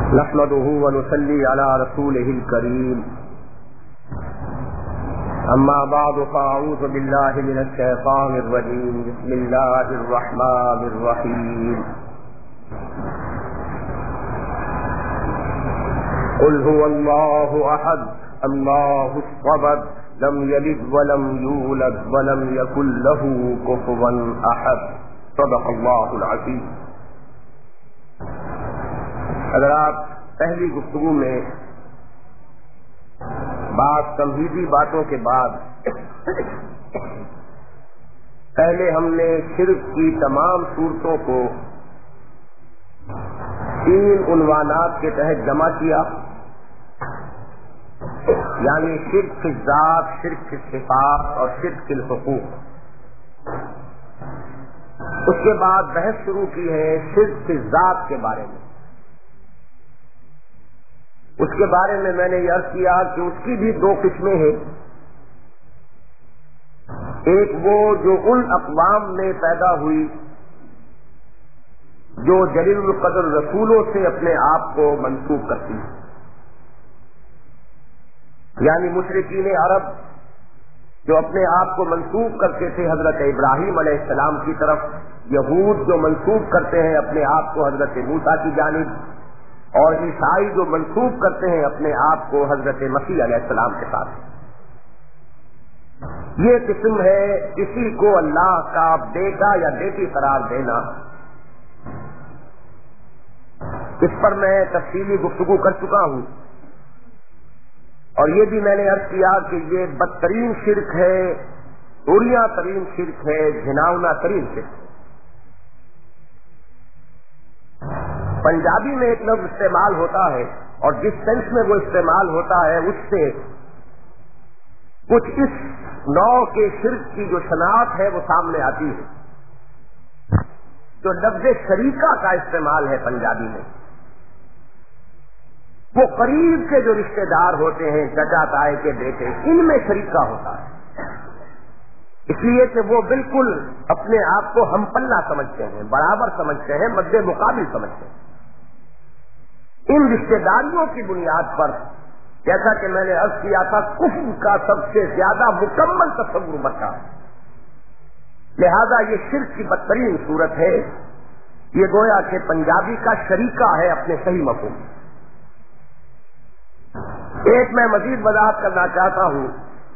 نحمده ونصلي على رسوله الكريم أما بعد فأعوذ بالله من الشيطان الرجيم بسم الله الرحمن الرحيم قل هو الله أحد الله الصمد لم يلد ولم يولد ولم يكن له كفوا أحد صدق الله العظيم. حضرات، پہلی گفتگو میں بعض تمہیدی باتوں کے بعد پہلے ہم نے شرک کی تمام صورتوں کو 3 عنوانات کے تحت جمع کیا، یعنی شرک فی الذات، شرک فی الصفات اور شرک فی الحقوق. اس کے بعد بحث شروع کی ہے شرک فی الذات کے بارے میں. اس کے بارے میں میں نے یہ عرض کیا کہ اس کی بھی 2 قسمیں ہیں. ایک وہ جو ان اقوام میں پیدا ہوئی جو جلیل القدر رسولوں سے اپنے آپ کو منسوب کرتی ہیں، یعنی مشرکین عرب جو اپنے آپ کو منسوب کرتے تھے حضرت ابراہیم علیہ السلام کی طرف، یہود جو منسوب کرتے ہیں اپنے آپ کو حضرت موسیٰ کی جانب، اور عیسائی جو منسوب کرتے ہیں اپنے آپ کو حضرت مسیح علیہ السلام کے ساتھ. یہ قسم ہے کسی کو اللہ کا بیٹا یا بیٹی قرار دینا. اس پر میں تفصیلی گفتگو کر چکا ہوں، اور یہ بھی میں نے عرض کیا کہ یہ بدترین شرک ہے، عریاں ترین شرک ہے، گھناؤنا ترین شرک ہے. پنجابی میں ایک لفظ استعمال ہوتا ہے، اور جس سینس میں وہ استعمال ہوتا ہے اس سے کچھ اس نوع کے شرک کی جو شناخت ہے وہ سامنے آتی ہے. جو لفظ شریکہ کا استعمال ہے پنجابی میں، وہ قریب کے جو رشتہ دار ہوتے ہیں، چچا تائی کے بیٹے، ان میں شریکہ ہوتا ہے، اس لیے کہ وہ بالکل اپنے آپ کو ہم پلہ سمجھتے ہیں، برابر سمجھتے ہیں، مد مقابل سمجھتے ہیں. ان رشتہ داریوں کی بنیاد پر، جیسا کہ میں نے عرض کیا تھا، کفر کا سب سے زیادہ مکمل تصور بچا، لہذا یہ شرک کی بدترین صورت ہے. یہ گویا کہ پنجابی کا شریکہ ہے اپنے صحیح مفہوم. ایک میں مزید وضاحت کرنا چاہتا ہوں.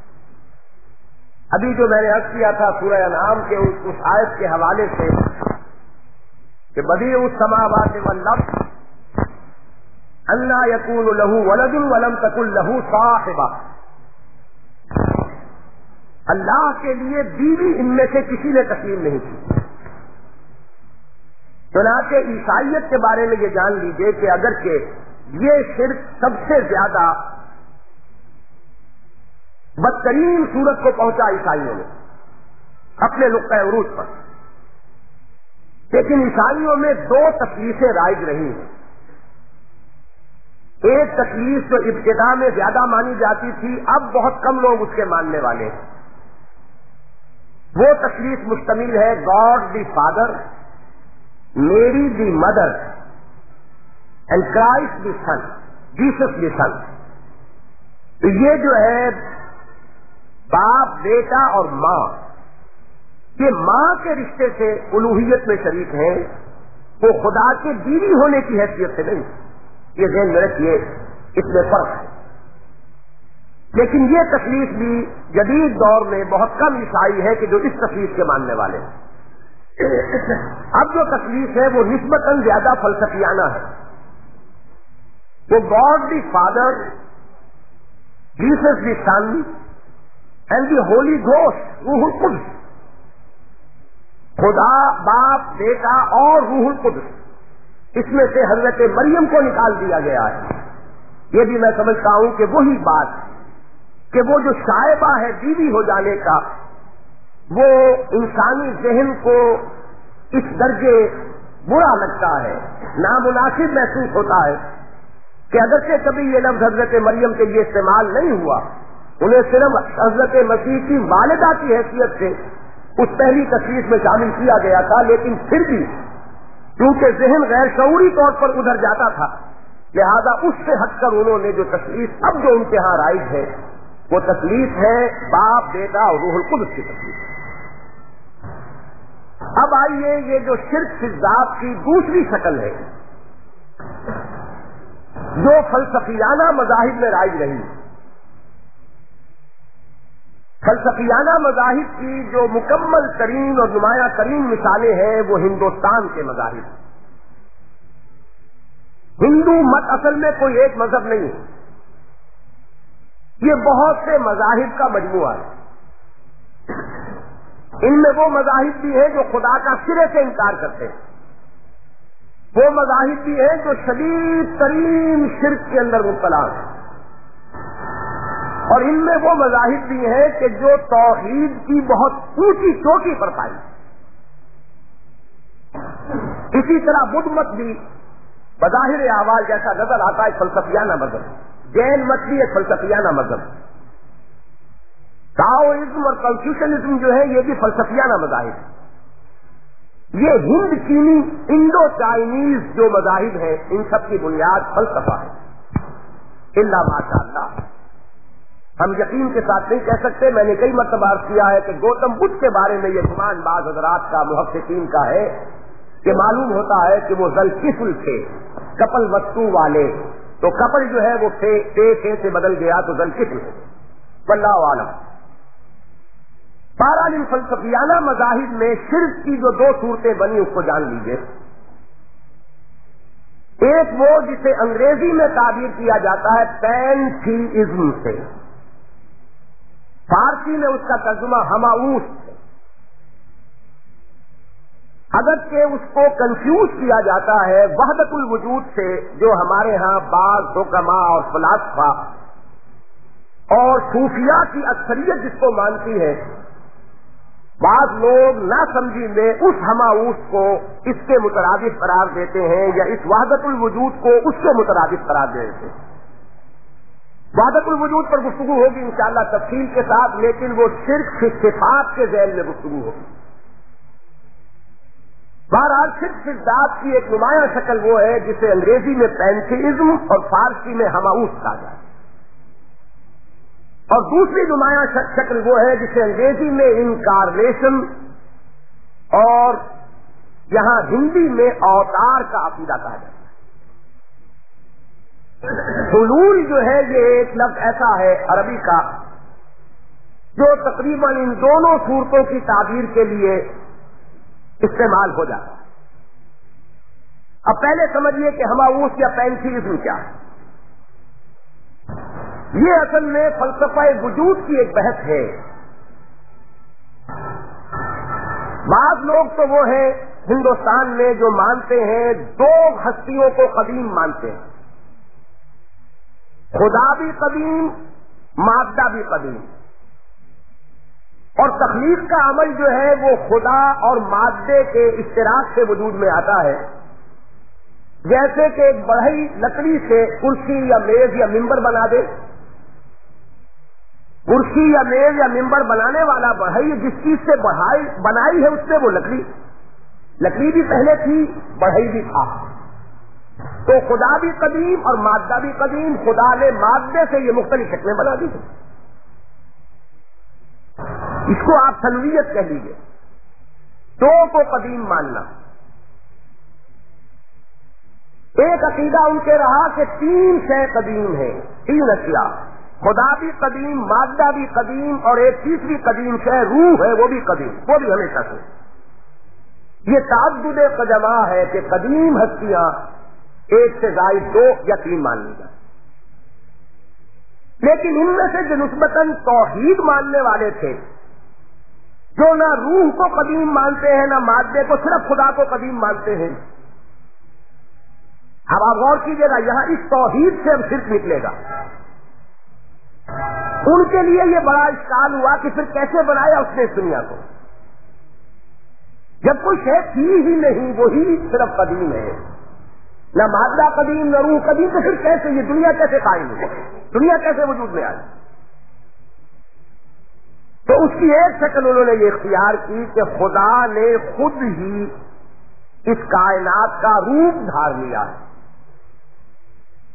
ابھی جو میں نے عرض کیا تھا سورہ انعام کے اس آیت کے حوالے سے کہ بدیع السماوات والارض الا یکون له ولد ولم تکن له صاحبہ، اللہ کے لیے بیوی ان میں سے کسی نے تسلیم نہیں کی. چنانچہ عیسائیت کے بارے میں یہ جان لیجیے کہ اگرچہ یہ شرک سب سے زیادہ بدترین صورت کو پہنچا عیسائیوں نے اپنے نقطۂ عروج پر، لیکن عیسائیوں میں 2 تکلیفیں رائج رہی ہیں. ایک تکلیف جو ابتدا میں زیادہ مانی جاتی تھی، اب بہت کم لوگ اس کے ماننے والے ہیں. وہ تکلیف مشتمل ہے God the father, Mary the mother and Christ the son, Jesus the son. تو یہ جو ہے باپ، بیٹا اور ماں، یہ ماں کے رشتے سے الوہیت میں شریک ہیں، وہ خدا کے بیوی ہونے کی حیثیت سے نہیں. یہ ذہن میں رکھیے، اس میں فرق ہے. لیکن یہ تکلیف بھی جدید دور میں بہت کم عیسائی ہے کہ جو اس تکلیف کے ماننے والے ہیں. اب جو تکلیف ہے وہ نسبتاً زیادہ فلسفیانہ ہے. وہ God the father, Jesus the son and the holy ghost, روح القدس، خدا، باپ، بیٹا اور روح القدس، اس میں سے حضرت مریم کو نکال دیا گیا ہے. یہ بھی میں سمجھتا ہوں کہ وہی بات کہ وہ جو شائبہ ہے بیوی ہو جانے کا، وہ انسانی ذہن کو اس درجے برا لگتا ہے، نامناسب محسوس ہوتا ہے کہ اگرچہ کبھی یہ لفظ حضرت مریم کے لیے استعمال نہیں ہوا، انہیں صرف حضرت مسیح کی والدہ کی حیثیت سے اس پہلی تشریح میں شامل کیا گیا تھا، لیکن پھر بھی کیونکہ ذہن غیر شعوری طور پر ادھر جاتا تھا، لہذا اس سے ہٹ کر انہوں نے جو تثلیث اب جو ان کے ہاں رائج ہے وہ تثلیث ہے باپ بیٹا اور روح القدس کی تثلیث. اب آئیے یہ جو شرک فی الذات کی دوسری شکل ہے جو فلسفیانہ مذاہب میں رائج رہی. فلسفیانہ مذاہب کی جو مکمل ترین اور نمایاں ترین مثالیں ہیں وہ ہندوستان کے مذاہب. ہندو مت اصل میں کوئی ایک مذہب نہیں ہے، یہ بہت سے مذاہب کا مجموعہ ہے. ان میں وہ مذاہب بھی ہیں جو خدا کا سرے سے انکار کرتے ہیں، وہ مذاہب بھی ہیں جو شدید ترین شرک کے اندر مبتلا ہیں، اور ان میں وہ مذاہب بھی ہیں کہ جو توحید کی بہت اونچی چوٹی پر پائی. اسی طرح بدھ مت بھی بظاہر احوال جیسا نظر آتا ہے فلسفیانہ مذہب. جین مت بھی ایک فلسفیانہ مذہب. ٹاؤزم اور کنفیوشنزم جو ہے یہ بھی فلسفیانہ مذاہب. یہ ہند چینی انڈو چائنیز جو مذاہب ہیں ان سب کی بنیاد فلسفہ ہے. الا ماشاء اللہ ہم یقین کے ساتھ نہیں کہہ سکتے. میں نے کئی مرتبہ عرض کیا ہے کہ گوتم بدھ کے بارے میں یہ گمان بعض حضرات کا محققین کا ہے کہ معلوم ہوتا ہے کہ وہ ذوالکفل تھے، کپل وستو والے. تو کپل جو ہے وہ فے سے بدل گیا تو ذوالکفل ہے. واللہ عالم. بہرحال ان فلسفیانہ مذاہب میں شرک کی جو دو صورتیں بنی اس کو جان لیجیے. ایک وہ جسے انگریزی میں تعبیر کیا جاتا ہے پینتھیزم سے، فارسی میں اس کا ترجمہ ہماؤس ہے. اگرچہ اس کو کنفیوز کیا جاتا ہے وحدت الوجود سے جو ہمارے ہاں بعض حکماء اور فلاسفہ اور صوفیاء کی اکثریت جس کو مانتی ہے، بعض لوگ ناسمجھی میں اس ہماؤس کو اس کے مترادف قرار دیتے ہیں یا اس وحدت الوجود کو اس کے مترادف قرار دیتے ہیں. وحدت الوجود پر گفتگو ہوگی انشاءاللہ تفصیل کے ساتھ، لیکن وہ شرک فی صفات کے ذیل میں گفتگو ہوگی. بہرحال شرک فی الذات کی ایک نمایاں شکل وہ ہے جسے انگریزی میں پینتھیزم اور فارسی میں ہماؤس کہا جائے، اور دوسری نمایاں شکل وہ ہے جسے انگریزی میں انکارنیشن اور یہاں ہندی میں اوتار کا عقیدہ کہا جاتا ہے. حلول جو ہے یہ ایک لفظ ایسا ہے عربی کا جو تقریباً ان دونوں صورتوں کی تعبیر کے لیے استعمال ہو جاتا ہے. اب پہلے سمجھیے کہ ہماؤس یا پینتھیزم کیا ہے. یہ اصل میں فلسفہ وجود کی ایک بحث ہے. بعض لوگ تو وہ ہیں ہندوستان میں جو مانتے ہیں دو ہستیوں کو قدیم مانتے ہیں، خدا بھی قدیم مادہ بھی قدیم، اور تخلیق کا عمل جو ہے وہ خدا اور مادے کے اشتراک سے وجود میں آتا ہے. جیسے کہ ایک بڑھئی لکڑی سے کرسی یا میز یا ممبر بنا دے. کرسی یا میز یا ممبر بنانے والا بڑھئی جس چیز سے بنائی ہے اس سے وہ لکڑی بھی پہلے تھی، بڑھئی بھی تھا. تو خدا بھی قدیم اور مادہ بھی قدیم. خدا نے مادے سے یہ مختلف شکلیں بنا دی. اس کو آپ سنویت کہہ لیجیے، دو کو قدیم ماننا. ایک عقیدہ ان کے رہا کہ تین شے قدیم ہیں، تین اشیاء، خدا بھی قدیم، مادہ بھی قدیم، اور ایک تیسری قدیم شے روح ہے وہ بھی قدیم، وہ بھی ہمیشہ سے. یہ تعدد قدما ہے کہ قدیم ہستیاں ایک سے زائد دو یا تین مان لی جائیں. لیکن ان میں سے جو نسبتاً توحید ماننے والے تھے، جو نہ روح کو قدیم مانتے ہیں نہ مادے کو، صرف خدا کو قدیم مانتے ہیں. اب آپ غور کیجیے گا یہاں اس توحید سے اب شرک نکلے گا. ان کے لیے یہ بڑا اشکال ہوا کہ پھر کیسے بنایا اس نے اس دنیا کو، جب کوئی شے تھی ہی نہیں، وہی صرف قدیم ہے، نہ مادہ قدیم نہ روح قدیم، تو پھر کیسے یہ دنیا کیسے قائم ہوئی، دنیا کیسے وجود میں آئی؟ تو اس کی ایک شکل انہوں نے یہ اختیار کی کہ خدا نے خود ہی اس کائنات کا روپ دھار لیا ہے.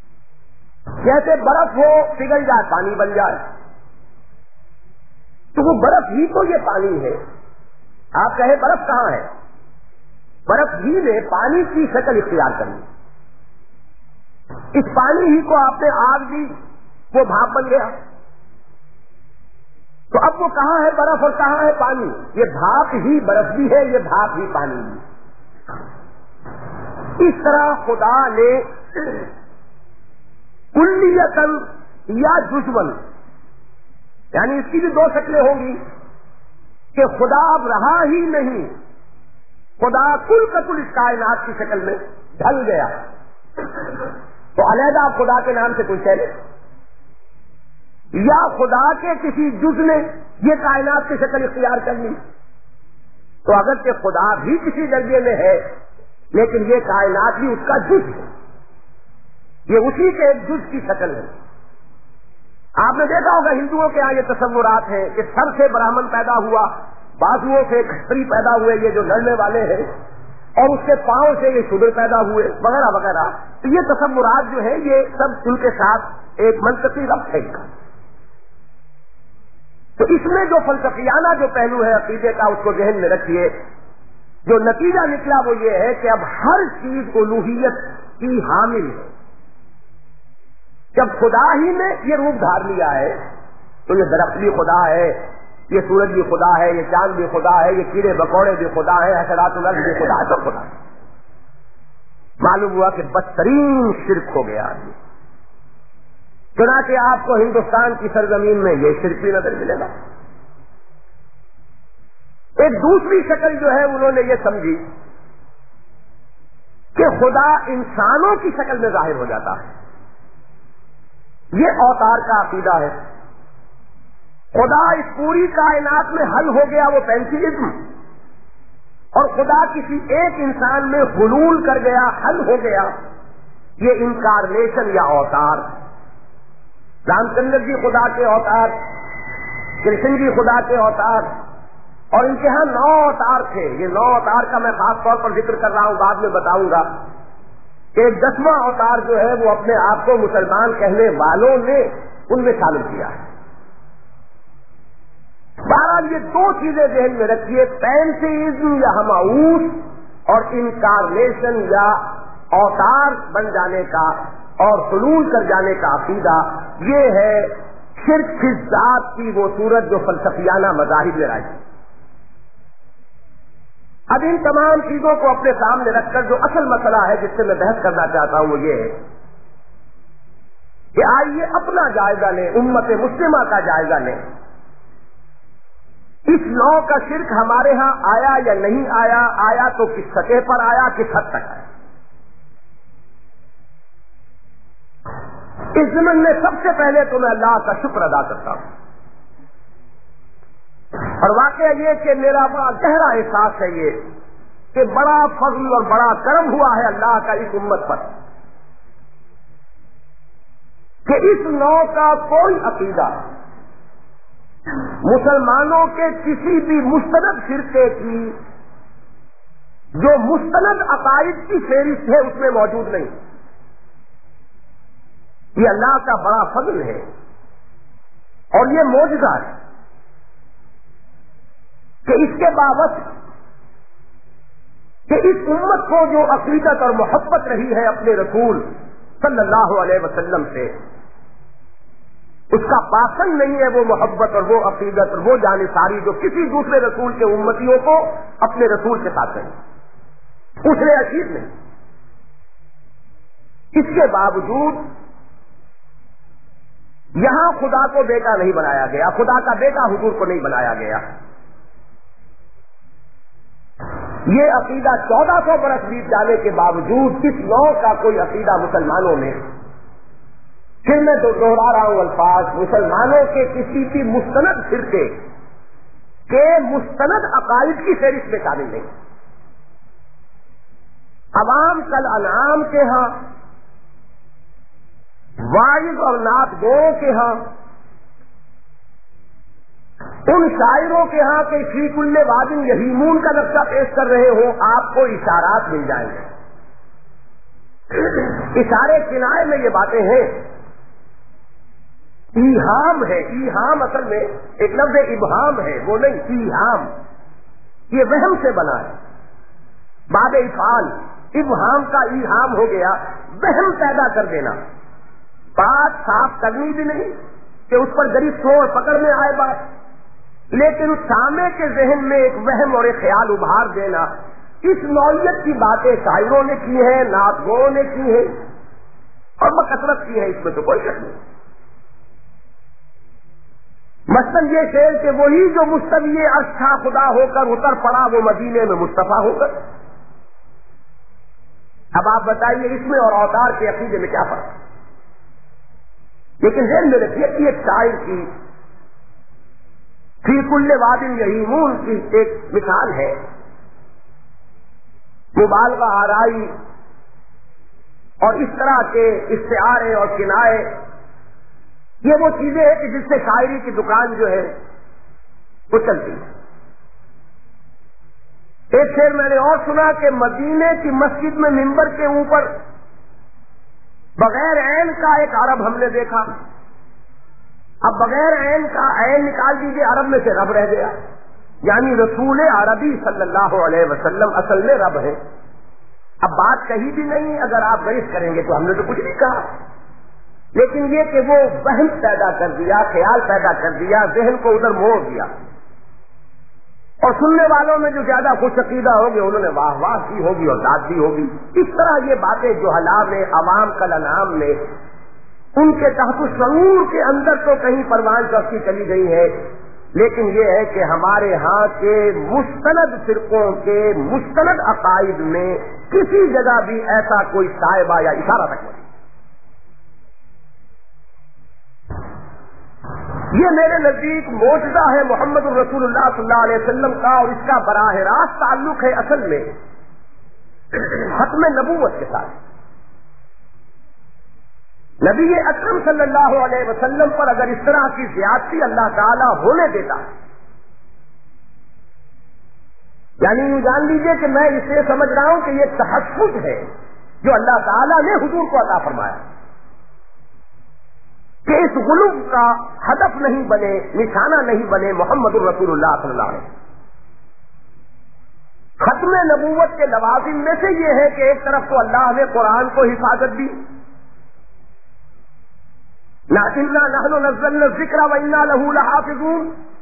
جیسے برف ہو پگھل جائے پانی بن جائے، تو وہ برف ہی تو یہ پانی ہے. آپ کہیں برف کہاں ہے؟ برف ہی نے پانی کی شکل اختیار کرنی. اس پانی ہی کو آپ نے آگ دی، وہ بھاپ بن گیا. تو اب وہ کہاں ہے برف اور کہاں ہے پانی؟ یہ بھاپ ہی برف بھی ہے، یہ بھاپ ہی پانی بھی. اس طرح خدا نے کلیتاً یا جزون، یعنی اس کی بھی دو شکلیں ہوں گی کہ خدا اب رہا ہی نہیں، خدا کل کا کل اس کائنات کی شکل میں ڈھل گیا. تو علیحدہ آپ خدا کے نام سے کوئی کہہ لیں، یا خدا کے کسی جز نے یہ کائنات کی شکل اختیار کر لی. تو اگرچہ خدا بھی کسی درجے میں ہے لیکن یہ کائنات بھی اس کا جز ہے، یہ اسی کے ایک جز کی شکل ہے. آپ نے دیکھا ہوگا ہندوؤں کے یہاں یہ تصورات ہیں کہ سر سے برہمن پیدا ہوا، بازوؤں سے کھتری پیدا ہوئے یہ جو لڑنے والے ہیں، اور اس کے پاؤں سے یہ شودر پیدا ہوئے وغیرہ وغیرہ. تو یہ تصورات جو ہیں یہ سب ان کے ساتھ ایک منطقی ربط ہے. تو اس میں جو فلسفیانہ جو پہلو ہے عقیدے کا اس کو ذہن میں رکھیے. جو نتیجہ نکلا وہ یہ ہے کہ اب ہر چیز الوہیت کی حامل ہے. جب خدا ہی نے یہ روپ دھار لیا ہے تو یہ درخت بھی خدا ہے، یہ سورج بھی خدا ہے، یہ چاند بھی خدا ہے، یہ کیڑے مکوڑے بھی خدا ہے، حشرات الارض بھی خدا ہے، سب خدا ہے. معلوم ہوا کہ بدترین شرک ہو گیا. چنانچہ آپ کو ہندوستان کی سرزمین میں یہ شرک بھی نظر ملے گا. ایک دوسری شکل جو ہے انہوں نے یہ سمجھی کہ خدا انسانوں کی شکل میں ظاہر ہو جاتا ہے. یہ اوتار کا عقیدہ ہے. خدا اس پوری کائنات میں حل ہو گیا، وہ پینسلزم، اور خدا کسی ایک انسان میں حلول کر گیا، حل ہو گیا، یہ انکارنیشن یا اوتار. رام چندر جی خدا کے اوتار، کرشن جی خدا کے اوتار، اور ان کے ہاں 9 اوتار تھے. یہ 9 اوتار کا میں خاص طور پر ذکر کر رہا ہوں، بعد میں بتاؤں گا. ایک 10واں اوتار جو ہے وہ اپنے آپ کو مسلمان کہنے والوں نے ان میں شامل کیا ہے. بہرحال یہ دو چیزیں ذہن میں رکھیے، پینتھیزم یا ہماؤس اور انکارنیشن یا اوتار بن جانے کا اور حلول کر جانے کا عقیدہ. یہ ہے شرک فی الذات کی وہ صورت جو فلسفیانہ مذاہب میں رائی. اب ان تمام چیزوں کو اپنے سامنے رکھ کر جو اصل مسئلہ ہے جس سے میں بحث کرنا چاہتا ہوں وہ یہ ہے کہ آئیے اپنا جائزہ لیں، امت مسلمہ کا جائزہ لیں. اس نوع کا شرک ہمارے ہاں آیا یا نہیں آیا، آیا تو کس سطح پر آیا، کس حد تک آیا. اس ضمن میں سب سے پہلے تو میں اللہ کا شکر ادا کرتا ہوں، اور واقعہ یہ کہ میرا بڑا گہرا احساس ہے یہ کہ بڑا فضل اور بڑا کرم ہوا ہے اللہ کا اس امت پر کہ اس نوع کا کوئی عقیدہ مسلمانوں کے کسی بھی مستند فرقے کی جو مستند عقائد کی فہرست ہے اس میں موجود نہیں. یہ اللہ کا بڑا فضل ہے اور یہ معجزہ ہے کہ اس کے باوجود کہ اس امت کو جو عقیدت اور محبت رہی ہے اپنے رسول صلی اللہ علیہ وسلم سے، اس کا پاسن نہیں ہے وہ محبت اور وہ عقیدت اور وہ جانثاری جو کسی دوسرے رسول کے امتیوں کو اپنے رسول کے ساتھ ہے، اس نے عقید نہیں. اس کے باوجود یہاں خدا کو بیٹا نہیں بنایا گیا، خدا کا بیٹا حضور کو نہیں بنایا گیا. یہ عقیدہ 1400 برس بیت جانے کے باوجود اس نوع کا کوئی عقیدہ مسلمانوں نے، پھر میں دوہرا رہا ہوں الفاظ، مسلمانوں کے کسی بھی مستند فرقے کے مستند عقائد کی فہرست میں شامل نہیں. عوام کل انعام کے ہاں، واعظ اور نعت گوؤں کے ہاں، ان شاعروں کے ہاں کہ فی کل وادٍ یہیمون کا نقشہ پیش کر رہے ہوں، آپ کو اشارات مل جائیں گے. اشارے کنائے میں یہ باتیں ہیں ایہام ہے. ایہام اصل میں ایک لفظ ابہام ہے، وہ نہیں. ایہام یہ وہم سے بنا ہے. باب افعال ابہام کا ایہام ہو گیا، وہم پیدا کر دینا. بات صاف کرنی بھی نہیں کہ اس پر ذریعہ توڑ پکڑ میں آئے بات، لیکن اس سامنے کے ذہن میں ایک وہم اور ایک خیال ابھار دینا. اس نوعیت کی باتیں شاعروں نے کی ہیں، نعتگوؤں نے کی ہیں اور بکثرت کی ہے، اس میں تو کوئی شک نہیں. مثلاً یہ شعر کہ وہی جو مستوی عرش تھا خدا ہو کر اتر پڑا وہ مدینے میں مصطفیٰ ہو کر. اب آپ بتائیے اس میں اور اوتار کے عقیدے میں کیا فرق ہے؟ لیکن ذہن میں رکھیے کہ ایک شاعر کی فی کل واد یہیمون کی ایک مثال ہے. مبالغہ آرائی اور اس طرح کے استعارے اور کنائے، یہ وہ چیزیں ہیں کہ جس سے شاعری کی دکان جو ہے وہ چلتی ہے. ایک شعر میں نے اور سنا کہ مدینے کی مسجد میں ممبر کے اوپر بغیر عین کا ایک عرب ہم نے دیکھا. اب بغیر عین کا عین نکال دیجیے، عرب میں سے رب رہ گیا. یعنی رسول عربی صلی اللہ علیہ وسلم اصل میں رب ہے. اب بات کہی بھی نہیں، اگر آپ بحث کریں گے تو ہم نے تو کچھ نہیں کہا، لیکن یہ کہ وہ وہم پیدا کر دیا، خیال پیدا کر دیا، ذہن کو ادھر موڑ دیا. اور سننے والوں میں جو زیادہ خوش عقیدہ ہوگی انہوں نے واہ واہ کی ہوگی اور داد دی ہوگی. اس طرح یہ باتیں جہلاء میں، عوام کل انعام میں، ان کے تحت شعور کے اندر تو کہیں پروان چوکی چلی گئی ہے. لیکن یہ ہے کہ ہمارے ہاں کے مستند فرقوں کے مستند عقائد میں کسی جگہ بھی ایسا کوئی صائبہ یا اشارہ تک نہیں. یہ میرے نزدیک معجزہ ہے محمد الرسول اللہ صلی اللہ علیہ وسلم کا، اور اس کا براہ راست تعلق ہے اصل میں ختم نبوت کے ساتھ. نبی اکرم صلی اللہ علیہ وسلم پر اگر اس طرح کی زیادتی اللہ تعالیٰ ہونے دیتا، یعنی جان لیجیے کہ میں اسے سمجھ رہا ہوں کہ یہ تحفظ ہے جو اللہ تعالیٰ نے حضور کو عطا فرمایا، کہ اس غلو کا ہدف نہیں بنے، نشانہ نہیں بنے محمد الرسول اللہ صلی اللہ علیہ وسلم. ختم نبوت کے لوازم میں سے یہ ہے کہ ایک طرف تو اللہ نے قرآن کو حفاظت دی، نحن نزلنا الذکر وإنا لہ لحافظون.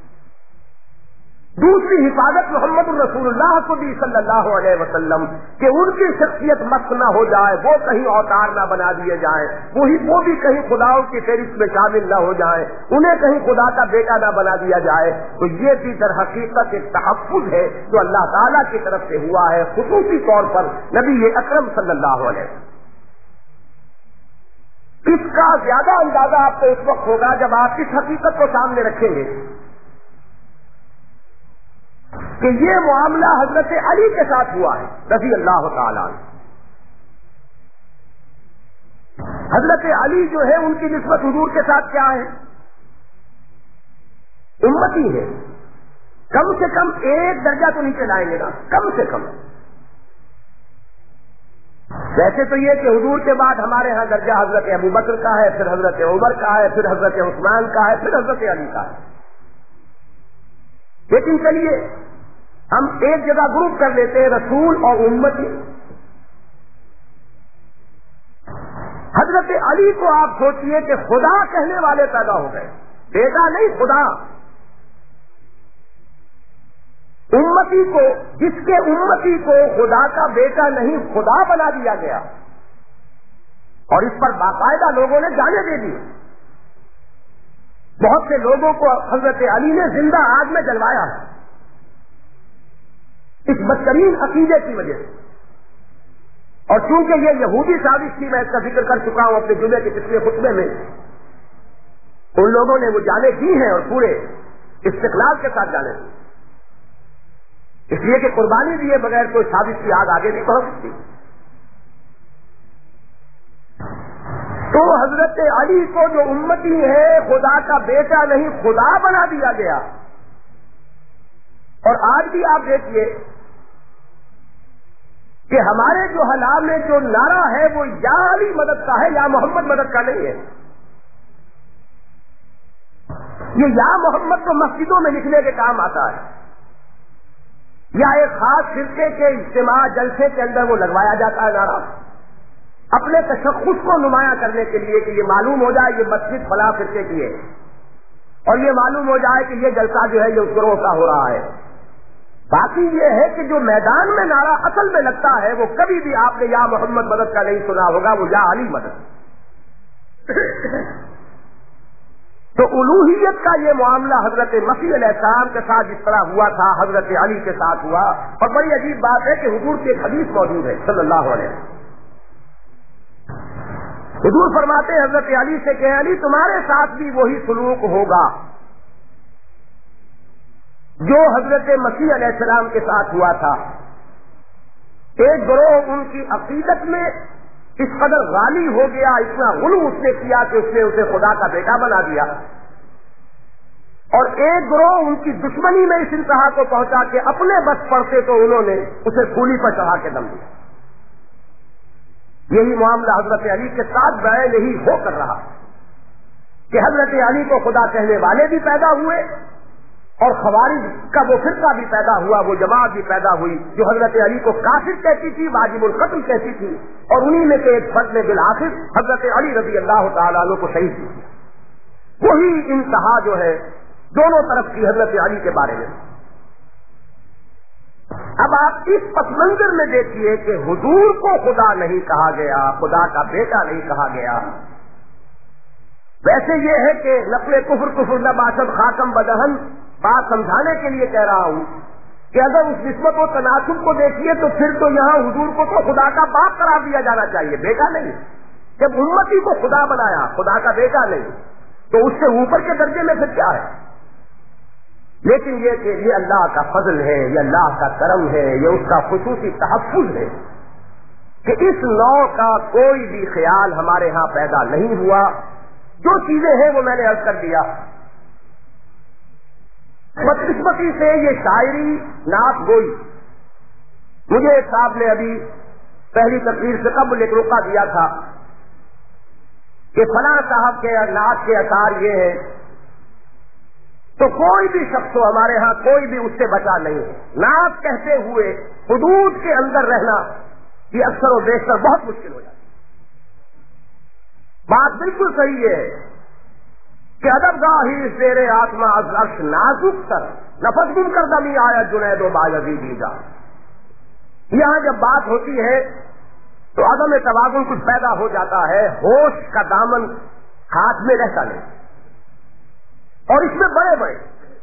دوسری حفاظت محمد الرسول اللہ کو دی صلی اللہ علیہ وسلم کہ ان کی شخصیت مست نہ ہو جائے، وہ کہیں اوتار نہ بنا دیے جائیں، وہ بھی کہیں خداؤں کی فہرست میں شامل نہ ہو جائیں، انہیں کہیں خدا کا بیٹا نہ بنا دیا جائے. تو یہ بھی در حقیقت ایک تحفظ ہے جو اللہ تعالیٰ کی طرف سے ہوا ہے، خصوصی طور پر نبی اکرم صلی اللہ علیہ وسلم. اس کا زیادہ اندازہ آپ کو اس وقت ہوگا جب آپ اس حقیقت کو سامنے رکھیں گے کہ یہ معاملہ حضرت علی کے ساتھ ہوا ہے رضی اللہ تعالیٰ عنہ. حضرت علی جو ہے ان کی نسبت حضور کے ساتھ کیا ہے؟ امتی ہے. کم سے کم ایک درجہ تو نیچے لائیں گے نا، کم سے کم. ویسے تو یہ کہ حضور کے بعد ہمارے ہاں درجہ حضرت ابو بکر کا ہے، پھر حضرت عمر کا ہے، پھر حضرت عثمان کا ہے، پھر حضرت علی کا ہے. لیکن چلیے ہم ایک جگہ گروپ کر لیتے ہیں رسول اور امتی. حضرت علی کو آپ سوچئے کہ خدا کہنے والے پیدا ہو گئے، بیٹا نہیں خدا. امتی کو، جس کے امتی کو خدا کا بیٹا نہیں خدا بنا دیا گیا، اور اس پر باقاعدہ لوگوں نے جانے دے دی. بہت سے لوگوں کو حضرت علی نے زندہ آگ میں جلوایا ہے اس بدترین عقیدے کی وجہ سے. اور چونکہ یہ یہودی سازش تھی، میں اس کا ذکر کر چکا ہوں اپنے جمعے کے پچھلے خطبے میں، ان لوگوں نے وہ جانے دی ہیں اور پورے استقلال کے ساتھ جانے دی، اس لیے کہ قربانی دیے بغیر کوئی سازش کی آگ آگے نہیں پہنچ سکتی. تو حضرت علی کو جو امتی ہے خدا کا بیٹا نہیں خدا بنا دیا گیا. اور آج بھی آپ دیکھیے کہ ہمارے جو حلال میں جو نعرہ ہے وہ یا علی مدد کا ہے یا محمد مدد کا نہیں ہے. یہ یا محمد تو مسجدوں میں لکھنے کے کام آتا ہے، یا ایک خاص فرقے کے اجتماع جلسے کے اندر وہ لگوایا جاتا ہے نعرہ، اپنے تشخص کو نمایاں کرنے کے لیے کہ یہ معلوم ہو جائے یہ مسجد فلاں فرقے کی ہے، اور یہ معلوم ہو جائے کہ یہ جلسہ جو ہے یہ اس گروہ کا ہو رہا ہے۔ باقی یہ ہے کہ جو میدان میں نعرہ اصل میں لگتا ہے وہ کبھی بھی آپ نے یا محمد مدد کا نہیں سنا ہوگا، وہ یا علی مدد۔ تو الوہیت کا یہ معاملہ حضرت مسیح علیہ السلام کے ساتھ جس طرح ہوا تھا حضرت علی کے ساتھ ہوا، اور بڑی عجیب بات ہے کہ حضور کی ایک حدیث موجود ہے صلی اللہ علیہ وسلم۔ حضور فرماتے ہیں حضرت علی سے کہ علی تمہارے ساتھ بھی وہی سلوک ہوگا جو حضرت مسیح علیہ السلام کے ساتھ ہوا تھا۔ ایک گروہ ان کی عقیدت میں اس قدر غالی ہو گیا، اتنا غلو اس نے کیا کہ اس نے اسے خدا کا بیٹا بنا دیا، اور ایک گروہ ان کی دشمنی میں اس انتہا کو پہنچا کہ اپنے بس پڑتے تو انہوں نے اسے سولی پر چڑھا کے دم دیا۔ یہی معاملہ حضرت علی کے ساتھ بیان یہی ہو کر رہا کہ حضرت علی کو خدا کہنے والے بھی پیدا ہوئے، اور خوارج کا وہ فرقہ بھی پیدا ہوا، وہ جماعت بھی پیدا ہوئی جو حضرت علی کو کافر کہتی تھی، واجب القتل کہتی تھی، اور انہی میں سے ایک فرد نے بالآخر حضرت علی رضی اللہ تعالیٰ عنہ کو شہید کیا۔ وہی انتہا جو ہے دونوں طرف کی حضرت علی کے بارے میں۔ اب آپ اس پس منظر میں دیکھیے کہ حضور کو خدا نہیں کہا گیا، خدا کا بیٹا نہیں کہا گیا۔ ویسے یہ ہے کہ نقل کفر نہ باشد خاتم بدہن بات سمجھانے کے لیے کہہ رہا ہوں کہ اگر اس نسبت و تناسب کو دیکھیے تو پھر تو یہاں حضور کو تو خدا کا باپ قرار دیا جانا چاہیے، بیٹا نہیں۔ جب امتی کو خدا بنایا، خدا کا بیٹا نہیں، تو اس سے اوپر کے درجے میں پھر کیا ہے؟ لیکن یہ کہ یہ اللہ کا فضل ہے، یہ اللہ کا کرم ہے، یہ اس کا خصوصی تحفظ ہے کہ اس نوع کا کوئی بھی خیال ہمارے ہاں پیدا نہیں ہوا۔ جو چیزیں ہیں وہ میں نے عرض کر دیا۔ بدقسمتی سے یہ شاعری نعت گوئی، مجھے ایک صاحب نے ابھی پہلی تقریر سے قبل ایک روکا دیا تھا کہ فلاں صاحب کے نعت کے اثار یہ ہیں، تو کوئی بھی شخص ہو ہمارے ہاں کوئی بھی اس سے بچا نہیں ہے۔ نعت کہتے ہوئے حدود کے اندر رہنا یہ اکثر و بیشتر بہت مشکل ہو جاتا ہے۔ بات بالکل صحیح ہے کہ ادب گاہی زیر آتما از عرش نازک تر نفس گم کر دمی آیا جنید و بایزیدی جا۔ یہاں جب بات ہوتی ہے تو عدم توازن کچھ پیدا ہو جاتا ہے، ہوش کا دامن ہاتھ میں رہتا نہیں، اور اس میں بڑے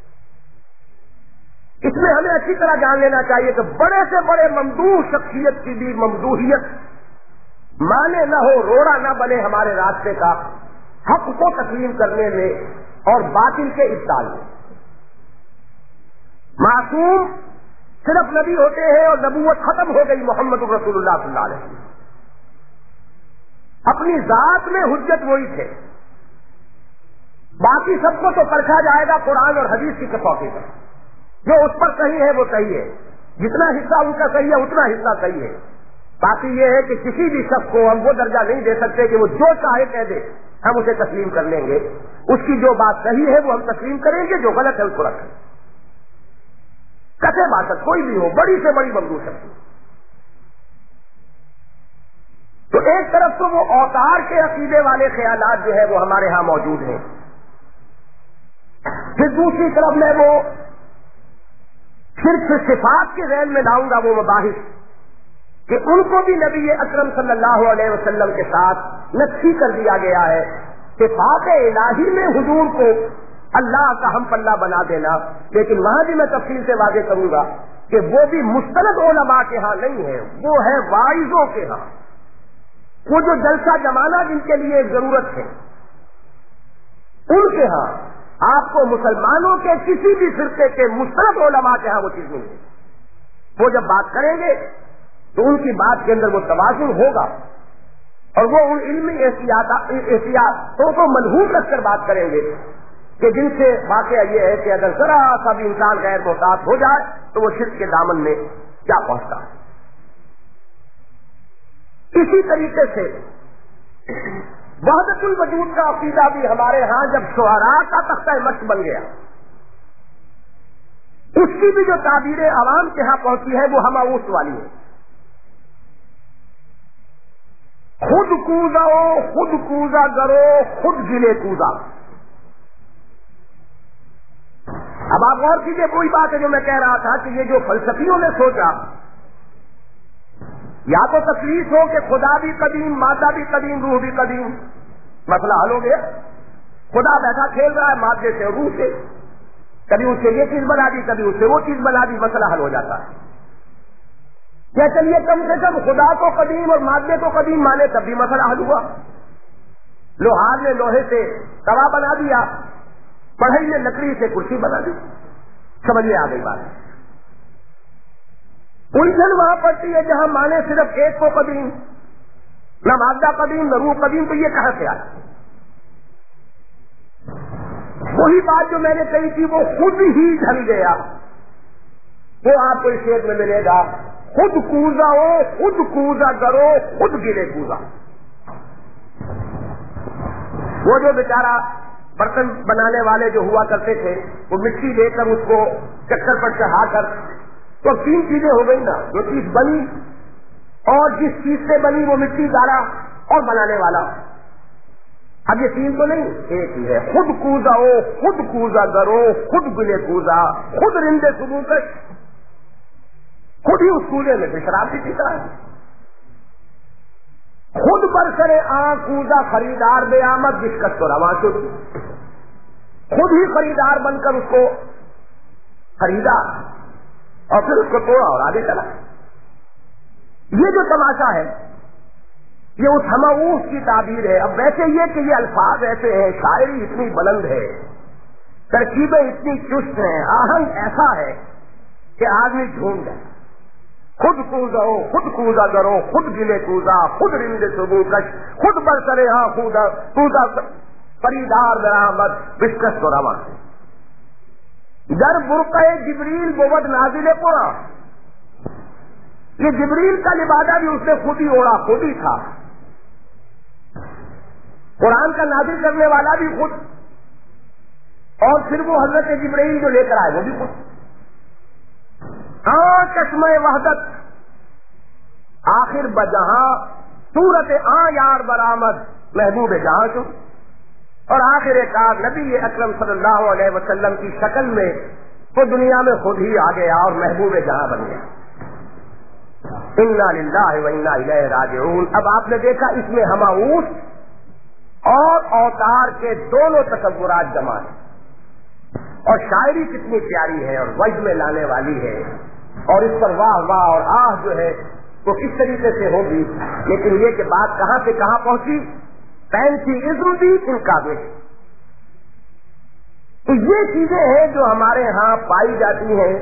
اس میں ہمیں اچھی طرح جان لینا چاہیے کہ بڑے سے بڑے ممدوح شخصیت کی بھی ممدوحیت مانے نہ ہو، روڑا نہ بنے ہمارے راستے کا حق کو تسلیم کرنے میں اور باطل کے ابطال میں۔ معصوم صرف نبی ہوتے ہیں اور نبوت ختم ہو گئی محمد رسول اللہ صلی اللہ علیہ وسلم۔ اپنی ذات میں حجت وہی تھے، باقی سب کو تو پرکھا جائے گا قرآن اور حدیث کی کسوٹی پر، جو اس پر صحیح ہے وہ صحیح ہے، جتنا حصہ ان کا صحیح ہے اتنا حصہ صحیح ہے۔ باقی یہ ہے کہ کسی بھی شخص کو ہم وہ درجہ نہیں دے سکتے کہ وہ جو چاہے کہہ دے ہم اسے تسلیم کر لیں گے۔ اس کی جو بات صحیح ہے وہ ہم تسلیم کریں گے، جو غلط ہے اس کو رکھیں۔ کسے بات کوئی بھی ہو، بڑی سے بڑی ممدوح شخص، تو ایک طرف تو وہ اوتار کے عقیدے والے خیالات جو ہے وہ ہمارے ہاں موجود ہیں، پھر دوسری طرف میں وہ صرف صفات کے ذہن میں لاؤں گا وہ مباحث کہ ان کو بھی نبی اکرم صلی اللہ علیہ وسلم کے ساتھ نقشی کر دیا گیا ہے۔ صفات الہی میں حضور کو اللہ کا ہم پلہ بنا دینا، لیکن وہاں بھی میں تفصیل سے واضح کروں گا کہ وہ بھی مستند علماء کے ہاں نہیں ہے، وہ ہے واعظوں کے ہاں، وہ جو جلسہ جمانا جن کے لیے ایک ضرورت ہے ان کے ہاں۔ آپ کو مسلمانوں کے کسی بھی فرقے کے مستند علماء کے ہاں وہ چیز نہیں ہے۔ وہ جب بات کریں گے تو ان کی بات کے اندر وہ توازن ہوگا، اور وہ ان علمی احتیاطوں کو ملحوظ رکھ کر بات کریں گے کہ جن سے واقعہ یہ ہے کہ اگر ذرا سا بھی انسان غیر محتاط ہو جائے تو وہ شرک کے دامن میں کیا پہنچتا ہے۔ اسی طریقے سے وحدت الوجود کا عقیدہ بھی ہمارے ہاں جب شعراء کا تختہ مشق بن گیا، اس کی بھی جو تعبیر عوام کے ہاں پہنچی ہے وہ ہماؤس والی ہے. خود کوزا خود کوزا کرو خود گلے کوزا. اب آپ غور کیجیے، کوئی بات ہے جو میں کہہ رہا تھا کہ یہ جو فلسفیوں نے سوچا، یا تو تکلیف ہو کہ خدا بھی قدیم، مادہ بھی قدیم، روح بھی قدیم، مسئلہ حل ہو گیا. خدا بیٹھا کھیل رہا ہے مادے سے روح سے، کبھی اس سے یہ چیز بنا دی، کبھی اس سے وہ چیز بنا دی، مسئلہ حل ہو جاتا ہے. کیا چلیے کم سے کم خدا کو قدیم اور مادے کو قدیم مانے تب بھی مسئلہ حل ہوا. لوہار نے لوہے سے توا بنا دیا، پڑھئی نے لکڑی سے کرسی بنا دی. سمجھ میں آ گئی بات. الجھن وہاں پڑتی ہے جہاں مانے صرف ایک کو قدیم، نہ مادہ قدیم نہ روح قدیم، تو یہ کہاں سے آیا؟ وہی بات جو میں نے کہی تھی وہ خود ہی ڈھل گیا. وہ آپ کو اس شعر میں ملے گا، خود کوزا ہو خود کوزا کرو خود گرے کوزا. وہ جو بیچارہ برتن بنانے والے جو ہوا کرتے تھے، وہ مٹی لے کر اس کو چکر پر چڑھا کر، تو تین چیزیں ہو گئی نا. جو چیز بنی اور جس چیز سے بنی وہ مٹی ڈالا اور بنانے والا. اب یہ تین تو نہیں، ایک ہی ہے. خود کوزا ہو خود کوزا کرو خود گلے کوزا. خود رندے صبح کش، خود ہی اس کولے میں سے شراب بھی پیتا ہے. خود برسرے کوزا خریدار بے آمد دشکت تو رواں شد. خود ہی خریدار بن کر اس کو خریدا اور پھر اس کو توڑا اور آگے چلا. یہ جو تماشا ہے یہ اس ہماؤس کی تعبیر ہے. اب ویسے یہ کہ یہ الفاظ ایسے ہیں، شاعری اتنی بلند ہے، ترکیبیں اتنی چست ہیں، آہنگ ایسا ہے کہ آدمی جھوم جائے. خود کوزا ہو خود کوزا کرو خود گلے کوزا. خود رند صبح کش خود برسرے کوزا خریدار برآمد بشکست و رواں. در برقع جبریل بود نازل قرآن. یہ جبریل کا لبادہ بھی اس نے خود ہی اوڑا، خود ہی تھا. قرآن کا نازل کرنے والا بھی خود، اور پھر وہ حضرت جبرائیل جو لے کر آئے وہ بھی خود. چشمہ وحدت آخر بجہاں صورت یار برآمد محبوب جہاں شو. اور آخر کار نبی اکرم صلی اللہ علیہ وسلم کی شکل میں وہ دنیا میں خود ہی آ گیا اور محبوب جہاں بن گیا. انا للہ و انا الیہ راجعون. اب آپ نے دیکھا اس میں ہماؤس اور اوتار کے دونوں تصورات جمع ہیں. اور شاعری کتنی پیاری ہے اور وجد میں لانے والی ہے، اور اس پر واہ واہ اور آہ جو ہے وہ کس طریقے سے ہوگی. لیکن یہ کہ بات کہاں سے کہاں پہنچی، پینسی عزم دی ان کا بھی. تو یہ چیزیں ہیں جو ہمارے ہاں پائی جاتی ہیں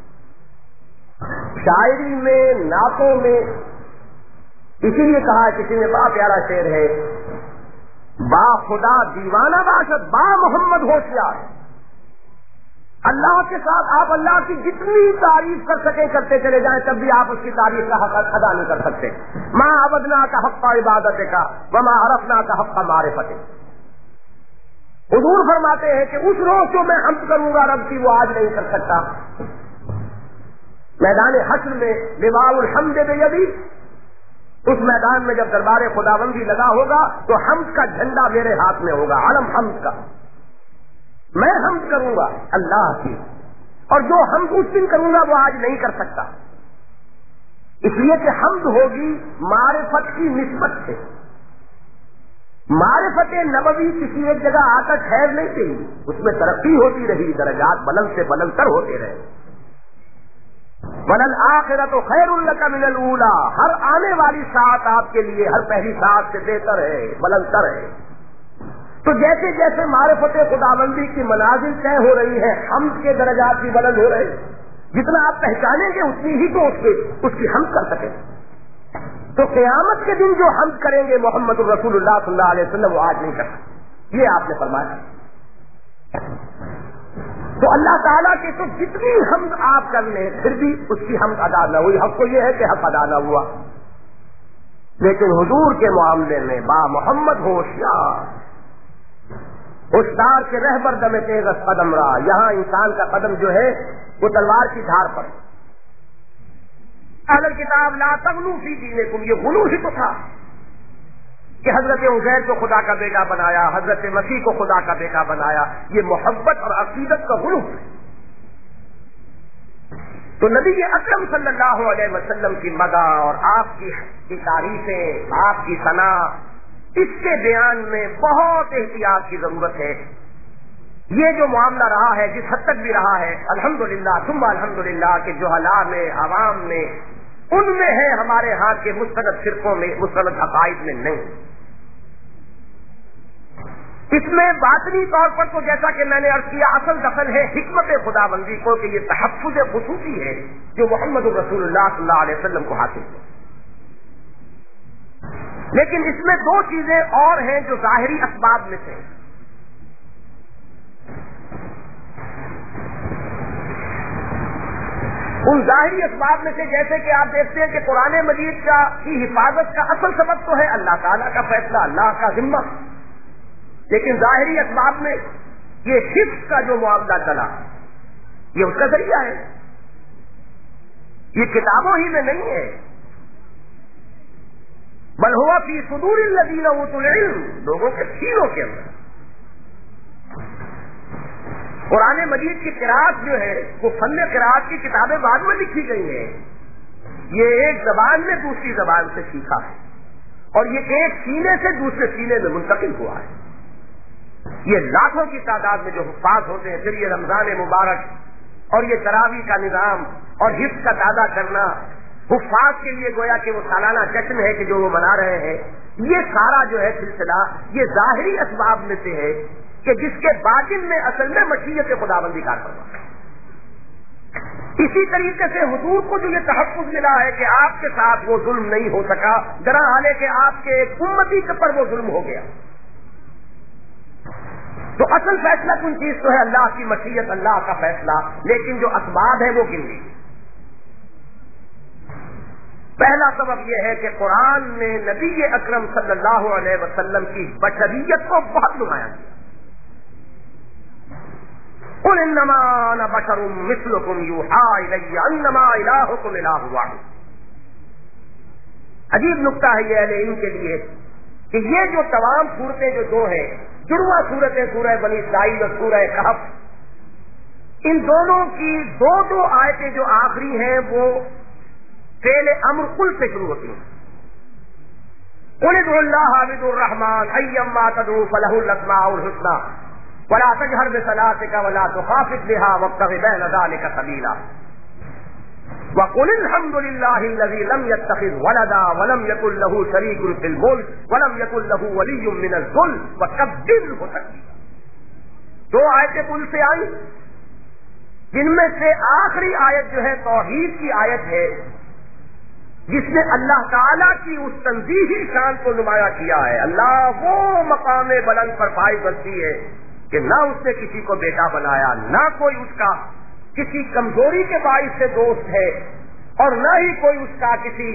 شاعری میں، نعتوں میں. اسی لیے کہا کسی نے بڑا پیارا شعر ہے، با خدا دیوانہ باشد با محمد ہوشیار. اللہ کے ساتھ آپ اللہ کی جتنی تعریف کر سکیں کرتے چلے جائیں تب بھی آپ اس کی تعریف کا حق ادا نہیں کر سکتے. ما عبدنا کا حق عبادت کا وما عرفنا کا حق معرفت. حضور فرماتے ہیں کہ اس روز جو میں حمد کروں گا رب کی وہ آج نہیں کر سکتا. میدان حشر میں لواء الحمد بیدی، اس میدان میں جب دربار خداوندی لگا ہوگا تو حمد کا جھنڈا میرے ہاتھ میں ہوگا، علم حمد کا. میں حمد کروں گا اللہ کی، اور جو حمد اس دن کروں گا وہ آج نہیں کر سکتا. اس لیے کہ حمد ہوگی معرفت کی نسبت سے. معرفت نبوی کسی ایک جگہ آ کر ٹھہر نہیں تھی، اس میں ترقی ہوتی رہی، درجات بلند سے بلند تر ہوتے رہے. وَلَلْآخِرَةُ خَيْرٌ لَكَ مِنَ الْأُولَىٰ. ہر آنے والی ساعت آپ کے لیے ہر پہلی ساعت سے بہتر ہے، بلند تر ہے. تو جیسے جیسے معرفت خداوندی کی منازل طے ہو رہی ہے، حمد کے درجات بھی بلند ہو رہے ہیں. جتنا آپ پہچانیں گے اتنی ہی تو اس کی حمد کر سکیں. تو قیامت کے دن جو حمد کریں گے محمد الرسول اللہ صلی اللہ علیہ وسلم وہ آج نہیں کر سکتے. یہ آپ نے فرمایا. تو اللہ تعالیٰ کے تو جتنی حمد آپ کر لیں پھر بھی اس کی حمد ادا نہ ہوئی. حق کو یہ ہے کہ حق ادا نہ ہوا. لیکن حضور کے معاملے میں با محمد ہوشیار، ہوشیار کے رہبر دم تیز قدم رہا. یہاں انسان کا قدم جو ہے وہ تلوار کی دھار پر. اہل کتاب لا تغلو فی دینکم، یہ غلو ہی تو تھا کہ حضرت عزیر کو خدا کا بیٹا بنایا، حضرت مسیح کو خدا کا بیٹا بنایا. یہ محبت اور عقیدت کا غلو ہے. تو نبی اکرم صلی اللہ علیہ وسلم کی مدح اور آپ کی تعریفیں، آپ کی ثنا، اس کے بیان میں بہت احتیاط کی ضرورت ہے. یہ جو معاملہ رہا ہے، جس حد تک بھی رہا ہے، الحمدللہ ثم الحمدللہ کہ جہلاء میں، عوام میں، ان میں ہے، ہمارے ہاں کے مستند فرقوں میں، مستند عقائد میں نہیں. اس میں باطنی طور پر تو جیسا کہ میں نے عرض کیا، اصل دخل ہے حکمت خدا بندی کو کہ یہ تحفظ خصوصی ہے جو محمد رسول اللہ صلی اللہ علیہ وسلم کو حاصل ہے. لیکن اس میں دو چیزیں اور ہیں جو ظاہری اسباب میں سے. ان ظاہری اسباب میں سے جیسے کہ آپ دیکھتے ہیں کہ قرآن مجید کی حفاظت کا اصل سبب تو ہے اللہ تعالیٰ کا فیصلہ، اللہ کا ذمہ. لیکن ظاہری اسباب میں یہ حفظ کا جو معاملہ چلا، یہ اس کا ذریعہ ہے. یہ کتابوں ہی میں نہیں ہے، بل ہوا فی صدور الذین اوتوا العلم، لوگوں کے سینوں کے اندر. قرآن مجید کی قراءت جو ہے وہ فن قراءت کی کتابیں بعد میں لکھی گئی ہیں. یہ ایک زبان نے دوسری زبان سے سیکھا ہے اور یہ ایک سینے سے دوسرے سینے میں منتقل ہوا ہے. یہ لاکھوں کی تعداد میں جو حفاظ ہوتے ہیں. پھر یہ رمضان مبارک اور یہ تراویح کا نظام اور حفظ کا تازہ کرنا، حفاظ کے لیے گویا کہ وہ سالانہ جشن ہے کہ جو وہ منا رہے ہیں. یہ سارا جو ہے سلسلہ یہ ظاہری اسباب میں سے ہے کہ جس کے باطن میں اصل میں مشیت خداوندی کار فرما. اسی طریقے سے حضور کو جو یہ تحفظ ملا ہے کہ آپ کے ساتھ وہ ظلم نہیں ہو سکا، ذرا حالے کہ آپ کے ایک امتی کے پر وہ ظلم ہو گیا. تو اصل فیصلہ کن چیز تو ہے اللہ کی مشیت، اللہ کا فیصلہ. لیکن جو اسباب ہیں وہ گن لی. پہلا سبب یہ ہے کہ قرآن نے نبی اکرم صلی اللہ علیہ وسلم کی بشریت کو بہت نمایاں کیا. قل انما انا بشر مثلکم یوحی الی انما الہکم الہ واحد. عجیب نکتہ ہے یہ اہل علم کے لیے کہ یہ جو تمام صورتیں جو دو ہیں، جڑواں صورتیں سورہ بنی اسرائیل اور سورہ کہف، ان دونوں کی دو آیتیں جو آخری ہیں وہ فعل امر قل سے شروع ہوتی ہیں. قل ادعوا اللہ او ادعوا الرحمن ایما تدعوا فلہ الاسماء الحسنى ولا تجهر بصلاتك ولا تخافت بها وابتغ بين ذلك سبيلا وقل الحمد لله الذي لم يتخذ ولدا ولم يكن له شريك في الملك ولم يكن له ولي من الذل وكبره تكبيرا. دو آیتیں قل سے آئی، جن میں سے آخری آیت جو ہے توحید کی آیت ہے جس نے اللہ تعالیٰ کی اس تنزیہی شان کو نمایاں کیا ہے. اللہ وہ مقام بلند پر پائی بنتی ہے کہ نہ اس نے کسی کو بیٹا بنایا، نہ کوئی اس کا کسی کمزوری کے باعث سے دوست ہے، اور نہ ہی کوئی اس کا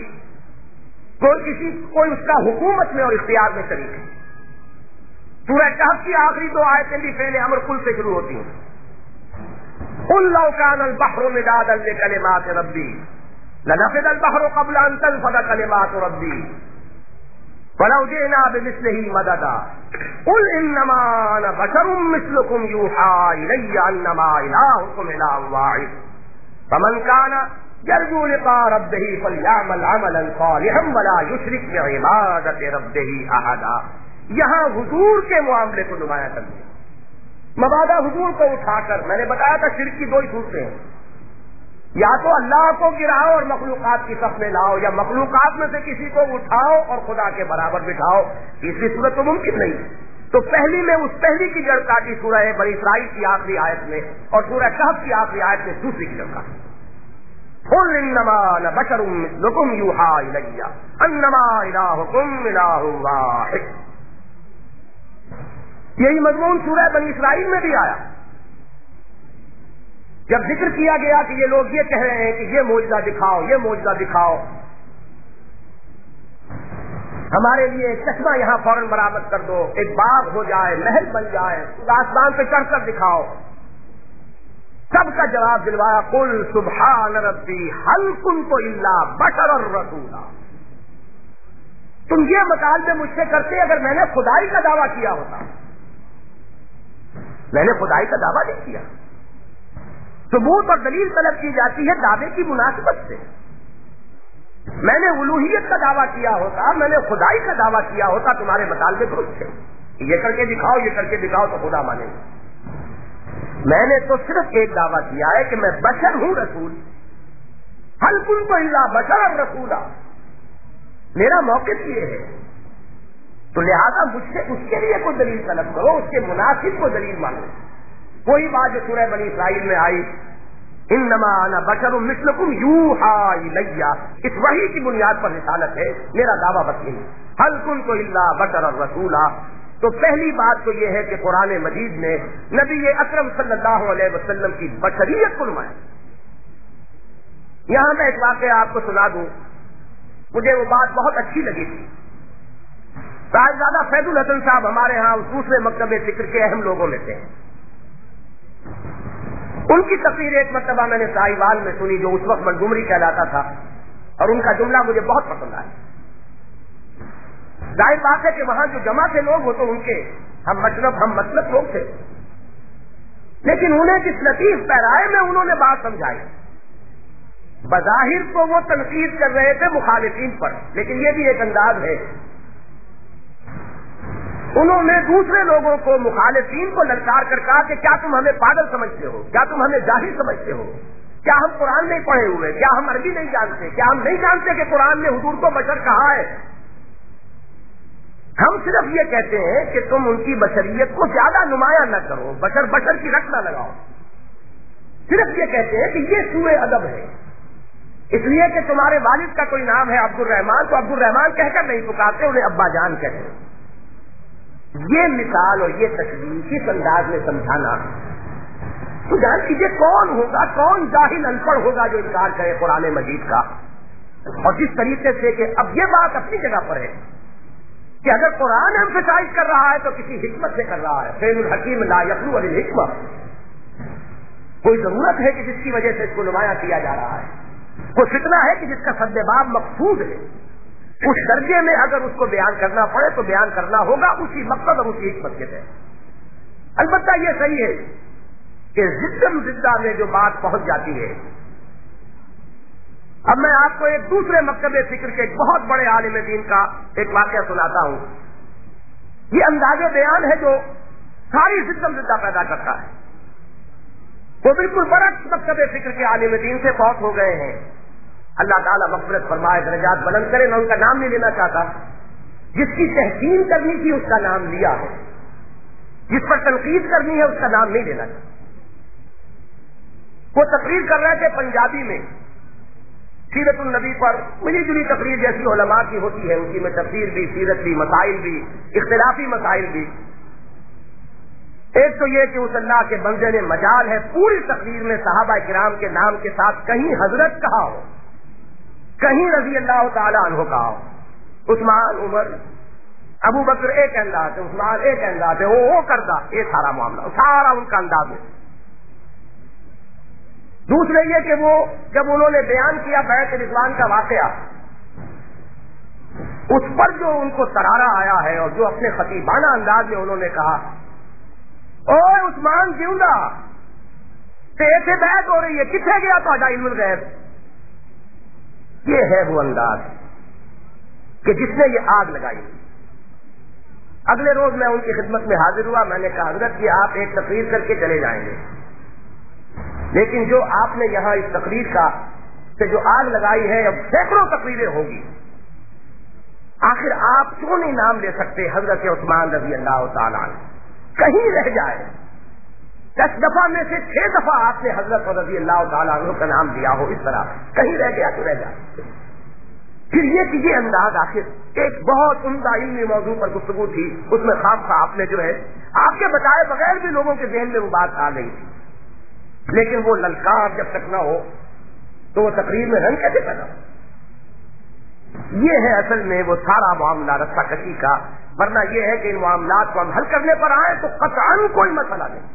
کوئی اس کا حکومت میں اور اختیار میں شریک ہے. سورہ کہف کی آخری دو آیتیں بھی فعل امر قل سے شروع ہوتی ہیں. قل لو كان البحر مدادا لكلمات ربي لنفد البحر قبل ان تنفد كلمات ربي ولو جئنا بمثله مددا قل انما انا بشر مثلكم يوحى الي انما الهكم اله واحد فمن كان يرجو لقاء ربه فليعمل عملا صالحا ولا يشرك بعبادة ربه احدا. یہاں حضور کے معاملے کو نمایاں کر دیا. مبادا حضور کو اٹھا کر میں نے بتایا تھا شرک کی دو ہی صورتیں ہیں، یا تو اللہ کو گراؤ اور مخلوقات کی صف میں لاؤ، یا مخلوقات میں سے کسی کو اٹھاؤ اور خدا کے برابر بٹھاؤ. تیسری صورت تو ممکن نہیں. تو پہلی میں اس پہلی کی جڑ کاٹی سورہ بنی اسرائیل کی آخری آیت میں، اور سورہ کہف کی آخری آیت میں دوسری کی جڑ کاٹی. قل انما انا بشر مثلکم یوحی الی انما الہکم الہ واحد. یہی مضمون سورہ بنی اسرائیل میں بھی آیا جب ذکر کیا گیا کہ یہ لوگ یہ کہہ رہے ہیں کہ یہ معجزہ دکھاؤ، یہ معجزہ دکھاؤ. ہمارے لیے ایک چشمہ یہاں فوراً برآمد کر دو، ایک باغ ہو جائے، محل بن جائے، آسمان پہ چڑھ کر دکھاؤ۔ سب کا جواب دلوایا، قل سبحان ربی هل كنت الا بشرا رسولا۔ تم یہ مطالبے مجھ سے کرتے اگر میں نے خدائی کا دعویٰ کیا ہوتا۔ میں نے خدائی کا دعویٰ نہیں کیا۔ ثبوت اور دلیل طلب کی جاتی ہے دعوے کی مناسبت سے۔ میں نے الوہیت کا دعویٰ کیا ہوتا، میں نے خدائی کا دعویٰ کیا ہوتا، تمہارے مطالبے درست تھے، یہ کر کے دکھاؤ، یہ کر کے دکھاؤ تو خدا مانے گا۔ میں نے تو صرف ایک دعویٰ کیا ہے کہ میں بشر ہوں، رسول۔ هل كنت الا بشرا رسولا، میرا موقف یہ ہے، تو لہذا مجھ سے اس کے لیے کوئی دلیل طلب کرو، اس کے مناسب کو دلیل مانو۔ کوئی بات جو سورہ بنی اسرائیل میں آئی، انما انا بشر مثلکم یوحی الی، اس وحی کی بنیاد پر رسالت ہے، میرا دعویٰ بس نہیں۔ هل كنت الا بشرا رسولا، تو پہلی بات تو یہ ہے کہ قرآن مجید نے نبی اکرم صلی اللہ علیہ وسلم کی بشریت کو نمایا۔ یہاں میں ایک واقعہ آپ کو سنا دوں، مجھے وہ بات بہت اچھی لگی تھی۔ صاحبزادہ فیض الحسن صاحب ہمارے ہاں دوسرے مکتب فکر کے اہم لوگوں میں تھے۔ ان کی تقریر ایک مرتبہ میں نے ساہیوال میں سنی، جو اس وقت منگومری کہلاتا تھا، اور ان کا جملہ مجھے بہت پسند آیا۔ ظاہر بات ہے کہ وہاں جو جمع کے لوگ وہ تو ان کے ہم مطلب لوگ تھے، لیکن انہیں کس لطیف پیرائے میں انہوں نے بات سمجھائی۔ بظاہر تو وہ تنقید کر رہے تھے مخالفین پر، لیکن یہ بھی ایک انداز ہے، انہوں نے دوسرے لوگوں کو، مخالفین کو للکار کر کہا کہ کیا تم ہمیں پاگل سمجھتے ہو، کیا تم ہمیں جاہل سمجھتے ہو، کیا ہم قرآن نہیں پڑھے ہوئے، کیا ہم عربی نہیں جانتے، کیا ہم نہیں جانتے کہ قرآن نے حضور کو بشر کہا ہے؟ ہم صرف یہ کہتے ہیں کہ تم ان کی بشریت کو زیادہ نمایاں نہ کرو، بشر کی رٹ نہ لگاؤ، صرف یہ کہتے ہیں کہ یہ سوء ادب ہے، اس لیے کہ تمہارے والد کا کوئی نام ہے عبد الرحمان، تو عبد الرحمان کہہ کر نہیں پکارتے، انہیں ابا جان کہتے ہیں۔ یہ مثال اور یہ تشبیہ کس انداز میں سمجھانا، تو جان کیجیے کون ہوگا، کون جاہل ان پڑھ ہوگا جو انکار کرے قرآن مجید کا، اور جس طریقے سے کہ اب یہ بات اپنی جگہ پر ہے کہ اگر قرآن ایمفسائز کر رہا ہے تو کسی حکمت سے کر رہا ہے، فعل الحکیم لا یخلو عن الحکمہ، کوئی ضرورت ہے کہ جس کی وجہ سے اس کو نمایاں کیا جا رہا ہے، کوئی فتنہ ہے کہ جس کا سدباب مقصود ہے، اس درجے میں اگر اس کو بیان کرنا پڑے تو بیان کرنا ہوگا اسی مقصد اور اسی حکمت کے تحت۔ البتہ یہ صحیح ہے کہ زدہ میں جو بات پہنچ جاتی ہے۔ اب میں آپ کو ایک دوسرے مکتب فکر کے ایک بہت بڑے عالم دین کا ایک واقعہ سناتا ہوں، یہ انداز بیان ہے جو ساری زدہ پیدا کرتا ہے۔ وہ بالکل برعکس مکتب فکر کے عالم دین سے فوت ہو گئے ہیں، اللہ تعالیٰ مغفرت فرمائے، درجات بلند کرے، میں ان کا نام نہیں لینا چاہتا، جس کی تحسین کرنی تھی اس کا نام لیا ہے، جس پر تنقید کرنی ہے اس کا نام نہیں لینا چاہتا۔ وہ تقریر کر رہے تھے پنجابی میں سیرت النبی پر، ملی جلی تقریر جیسی علماء کی ہوتی ہے، اسی میں تفسیر بھی، سیرت بھی، مسائل بھی، اختلافی مسائل بھی۔ ایک تو یہ کہ اس اللہ کے بندے نے مجال ہے پوری تقریر میں صحابہ کرام کے نام کے ساتھ کہیں حضرت کہا ہو، کہیں رضی اللہ تعالی عنہ کہا ہو، عثمان، عمر، ابو بکر ایک انداز ہے، عثمان ایک انداز ہے، وہ کرتا، یہ سارا معاملہ، سارا ان کا انداز ہے۔ دوسرے یہ کہ وہ جب انہوں نے بیان کیا بیعت رضوان کا واقعہ، اس پر جو ان کو سرارا آیا ہے اور جو اپنے خطیبانہ انداز میں انہوں نے کہا، او عثمان جیوندا ایسے بیعت ہو رہی ہے، کتنے گیا تو علم الغیب، یہ ہے وہ انداز کہ جس نے یہ آگ لگائی۔ اگلے روز میں ان کی خدمت میں حاضر ہوا، میں نے کہا حضرت جی آپ ایک تقریر کر کے چلے جائیں گے، لیکن جو آپ نے یہاں اس تقریر کا سے جو آگ لگائی ہے اب سینکڑوں تقریریں ہوگی، آخر آپ کیوں نہیں نام لے سکتے حضرت عثمان رضی اللہ تعالیٰ عنہ؟ کہیں رہ جائے 10 دفعہ میں سے 6 دفعہ آپ نے حضرت رضی اللہ تعالیٰ عنہ کا نام لیا ہو، اس طرح کہیں رہ گیا تو رہ جائے۔ پھر یہ کہ یہ انداز، آخر ایک بہت عمدہ علمی موضوع پر گفتگو تھی، اس میں خام خواہ آپ نے جو ہے آپ کے بتائے بغیر بھی لوگوں کے ذہن میں وہ بات آ گئی تھی، لیکن وہ للکار جب تک نہ ہو تو وہ تقریر میں رنگ کیسے پیدا ہو؟ یہ ہے اصل میں وہ سارا معاملہ رسہ کشی کا. ورنہ یہ ہے کہ ان معاملات کو ہم حل کرنے پر آئے تو قطعاً کوئی مسئلہ نہیں.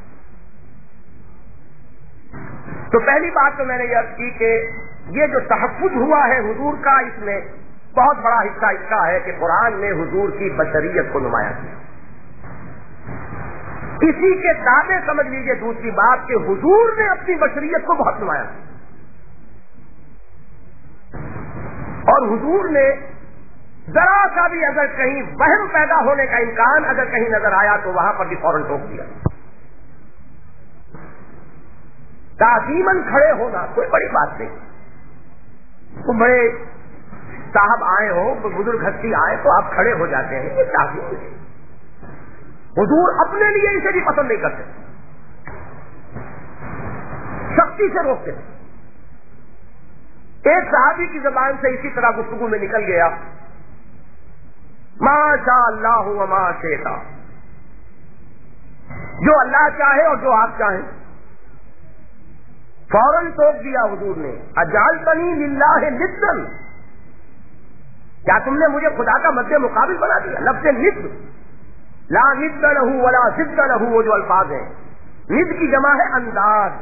تو پہلی بات تو میں نے یہ عرض کی کہ یہ جو تحفظ ہوا ہے حضور کا، اس میں بہت بڑا حصہ اس کا ہے کہ قرآن نے حضور کی بشریت کو نمایاں کیا. اسی کے دعوے سمجھ لیجیے دوسری بات کہ حضور نے اپنی بشریت کو بہت نمایاں کیا، اور حضور نے ذرا سا بھی اگر کہیں وہم پیدا ہونے کا امکان اگر کہیں نظر آیا تو وہاں پر بھی فوراً ٹوک دیا. تعظیماً کھڑے ہونا کوئی بڑی بات نہیں. تو بڑے صاحب آئے ہو، بزرگ ہستی آئے تو آپ کھڑے ہو جاتے ہیں، یہ تعظیم ہے. حضور اپنے لیے اسے بھی پسند نہیں کرتے، سختی سے روکتے ہیں. ایک صحابی کی زبان سے اسی طرح گفتگو میں نکل گیا، ما شاء اللہ وما شئت، جو اللہ چاہے اور جو آپ چاہیں. فوراً ٹوک دیا حضور نے، اجعلتنی للہ ندا، کیا تم نے مجھے خدا کا مد مقابل بنا دیا؟ لفظ ند، لا ند لہ ولا ضد لہ، وہ جو الفاظ ہیں ند کی جمع ہے انداز.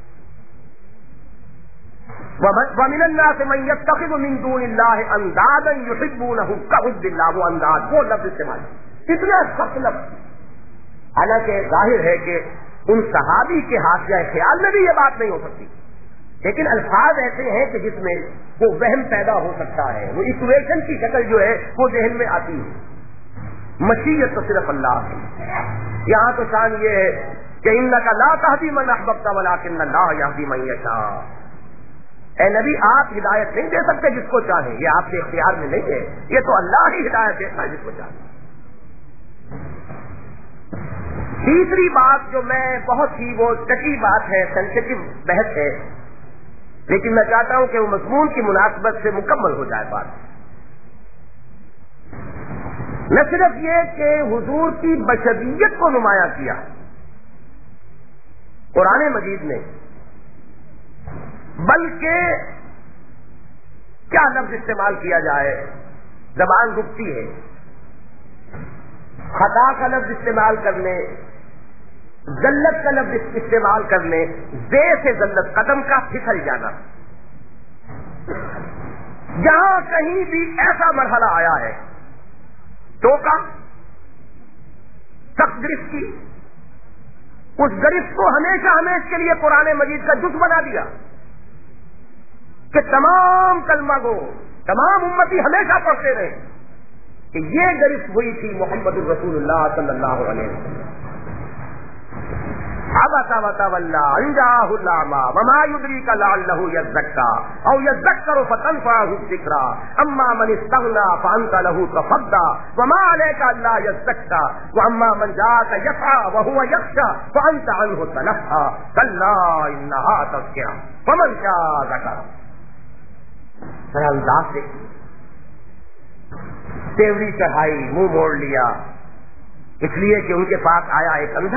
وَمِنَ النَّاسِ مَن يَتَّخِذُ مِن دُونِ اللَّهِ أَندَادًا يُحِبُّونَهُمْ كَحُبِّ اللَّهِ، وہ انداز، وہ لفظ استعمال کتنا سخت لفظ. حالانکہ ظاہر ہے کہ ان صحابی کے حاشیہ خیال میں بھی یہ بات نہیں ہو سکتی، لیکن الفاظ ایسے ہیں کہ جس میں وہ وہم پیدا ہو سکتا ہے، وہ ایکویشن کی شکل جو ہے وہ ذہن میں آتی ہے. مشیت تو صرف اللہ ہے. یہاں تو شان یہ ہے کہ اِنَّكَ لَا تَهْدِي مَنْ أَحْبَبْتَ وَلَٰكِنَّ اللَّهَ يَهْدِي مَن يَشَاءُ. اے نبی آپ ہدایت نہیں دے سکتے جس کو چاہیں، یہ آپ کے اختیار میں نہیں ہے، یہ تو اللہ ہی ہدایت دیتا ہے جس کو چاہے. تیسری بات جو میں بہت ہی وہ ٹکی بات ہے، سینسیٹیو بحث ہے، لیکن میں چاہتا ہوں کہ وہ مضمون کی مناسبت سے مکمل ہو جائے بات. نہ صرف یہ کہ حضور کی بشریت کو نمایاں کیا قرآن مجید نے، بلکہ کیا لفظ استعمال کیا جائے، زبان رکتی ہے. خطا کا لفظ استعمال کرنے، ذلت کا لفظ استعمال کرنے، زے سے ذلت، قدم کا پھسل جانا. جہاں کہیں بھی ایسا مرحلہ آیا ہے، ٹوکا، سخت گرفت کی، اس گرفت کو ہمیشہ ہمیشہ کے لیے قرآن مجید کا جز بنا دیا کہ تمام کلمہ گو، تمام امتی ہمیشہ پڑھتے رہے کہ یہ گرفت ہوئی تھی محمد الرسول اللہ صلی اللہ علیہ وسلم. عبس وتولى ان جاءه الأعمى وما يدريك لعله يزكى أو يذكر فتنفعه الذكرى أما من استغنى فأنت له تصدى وما عليك ألا يزكى وأما من جاءك يسعى وهو يخشى فأنت عنه تلهى كلا إنها تذكرة فمن شاء ذكر. انداز سے تیوری چڑھائی، منہ موڑ لیا، اس لیے کہ ان کے پاس آیا ایک اندھا.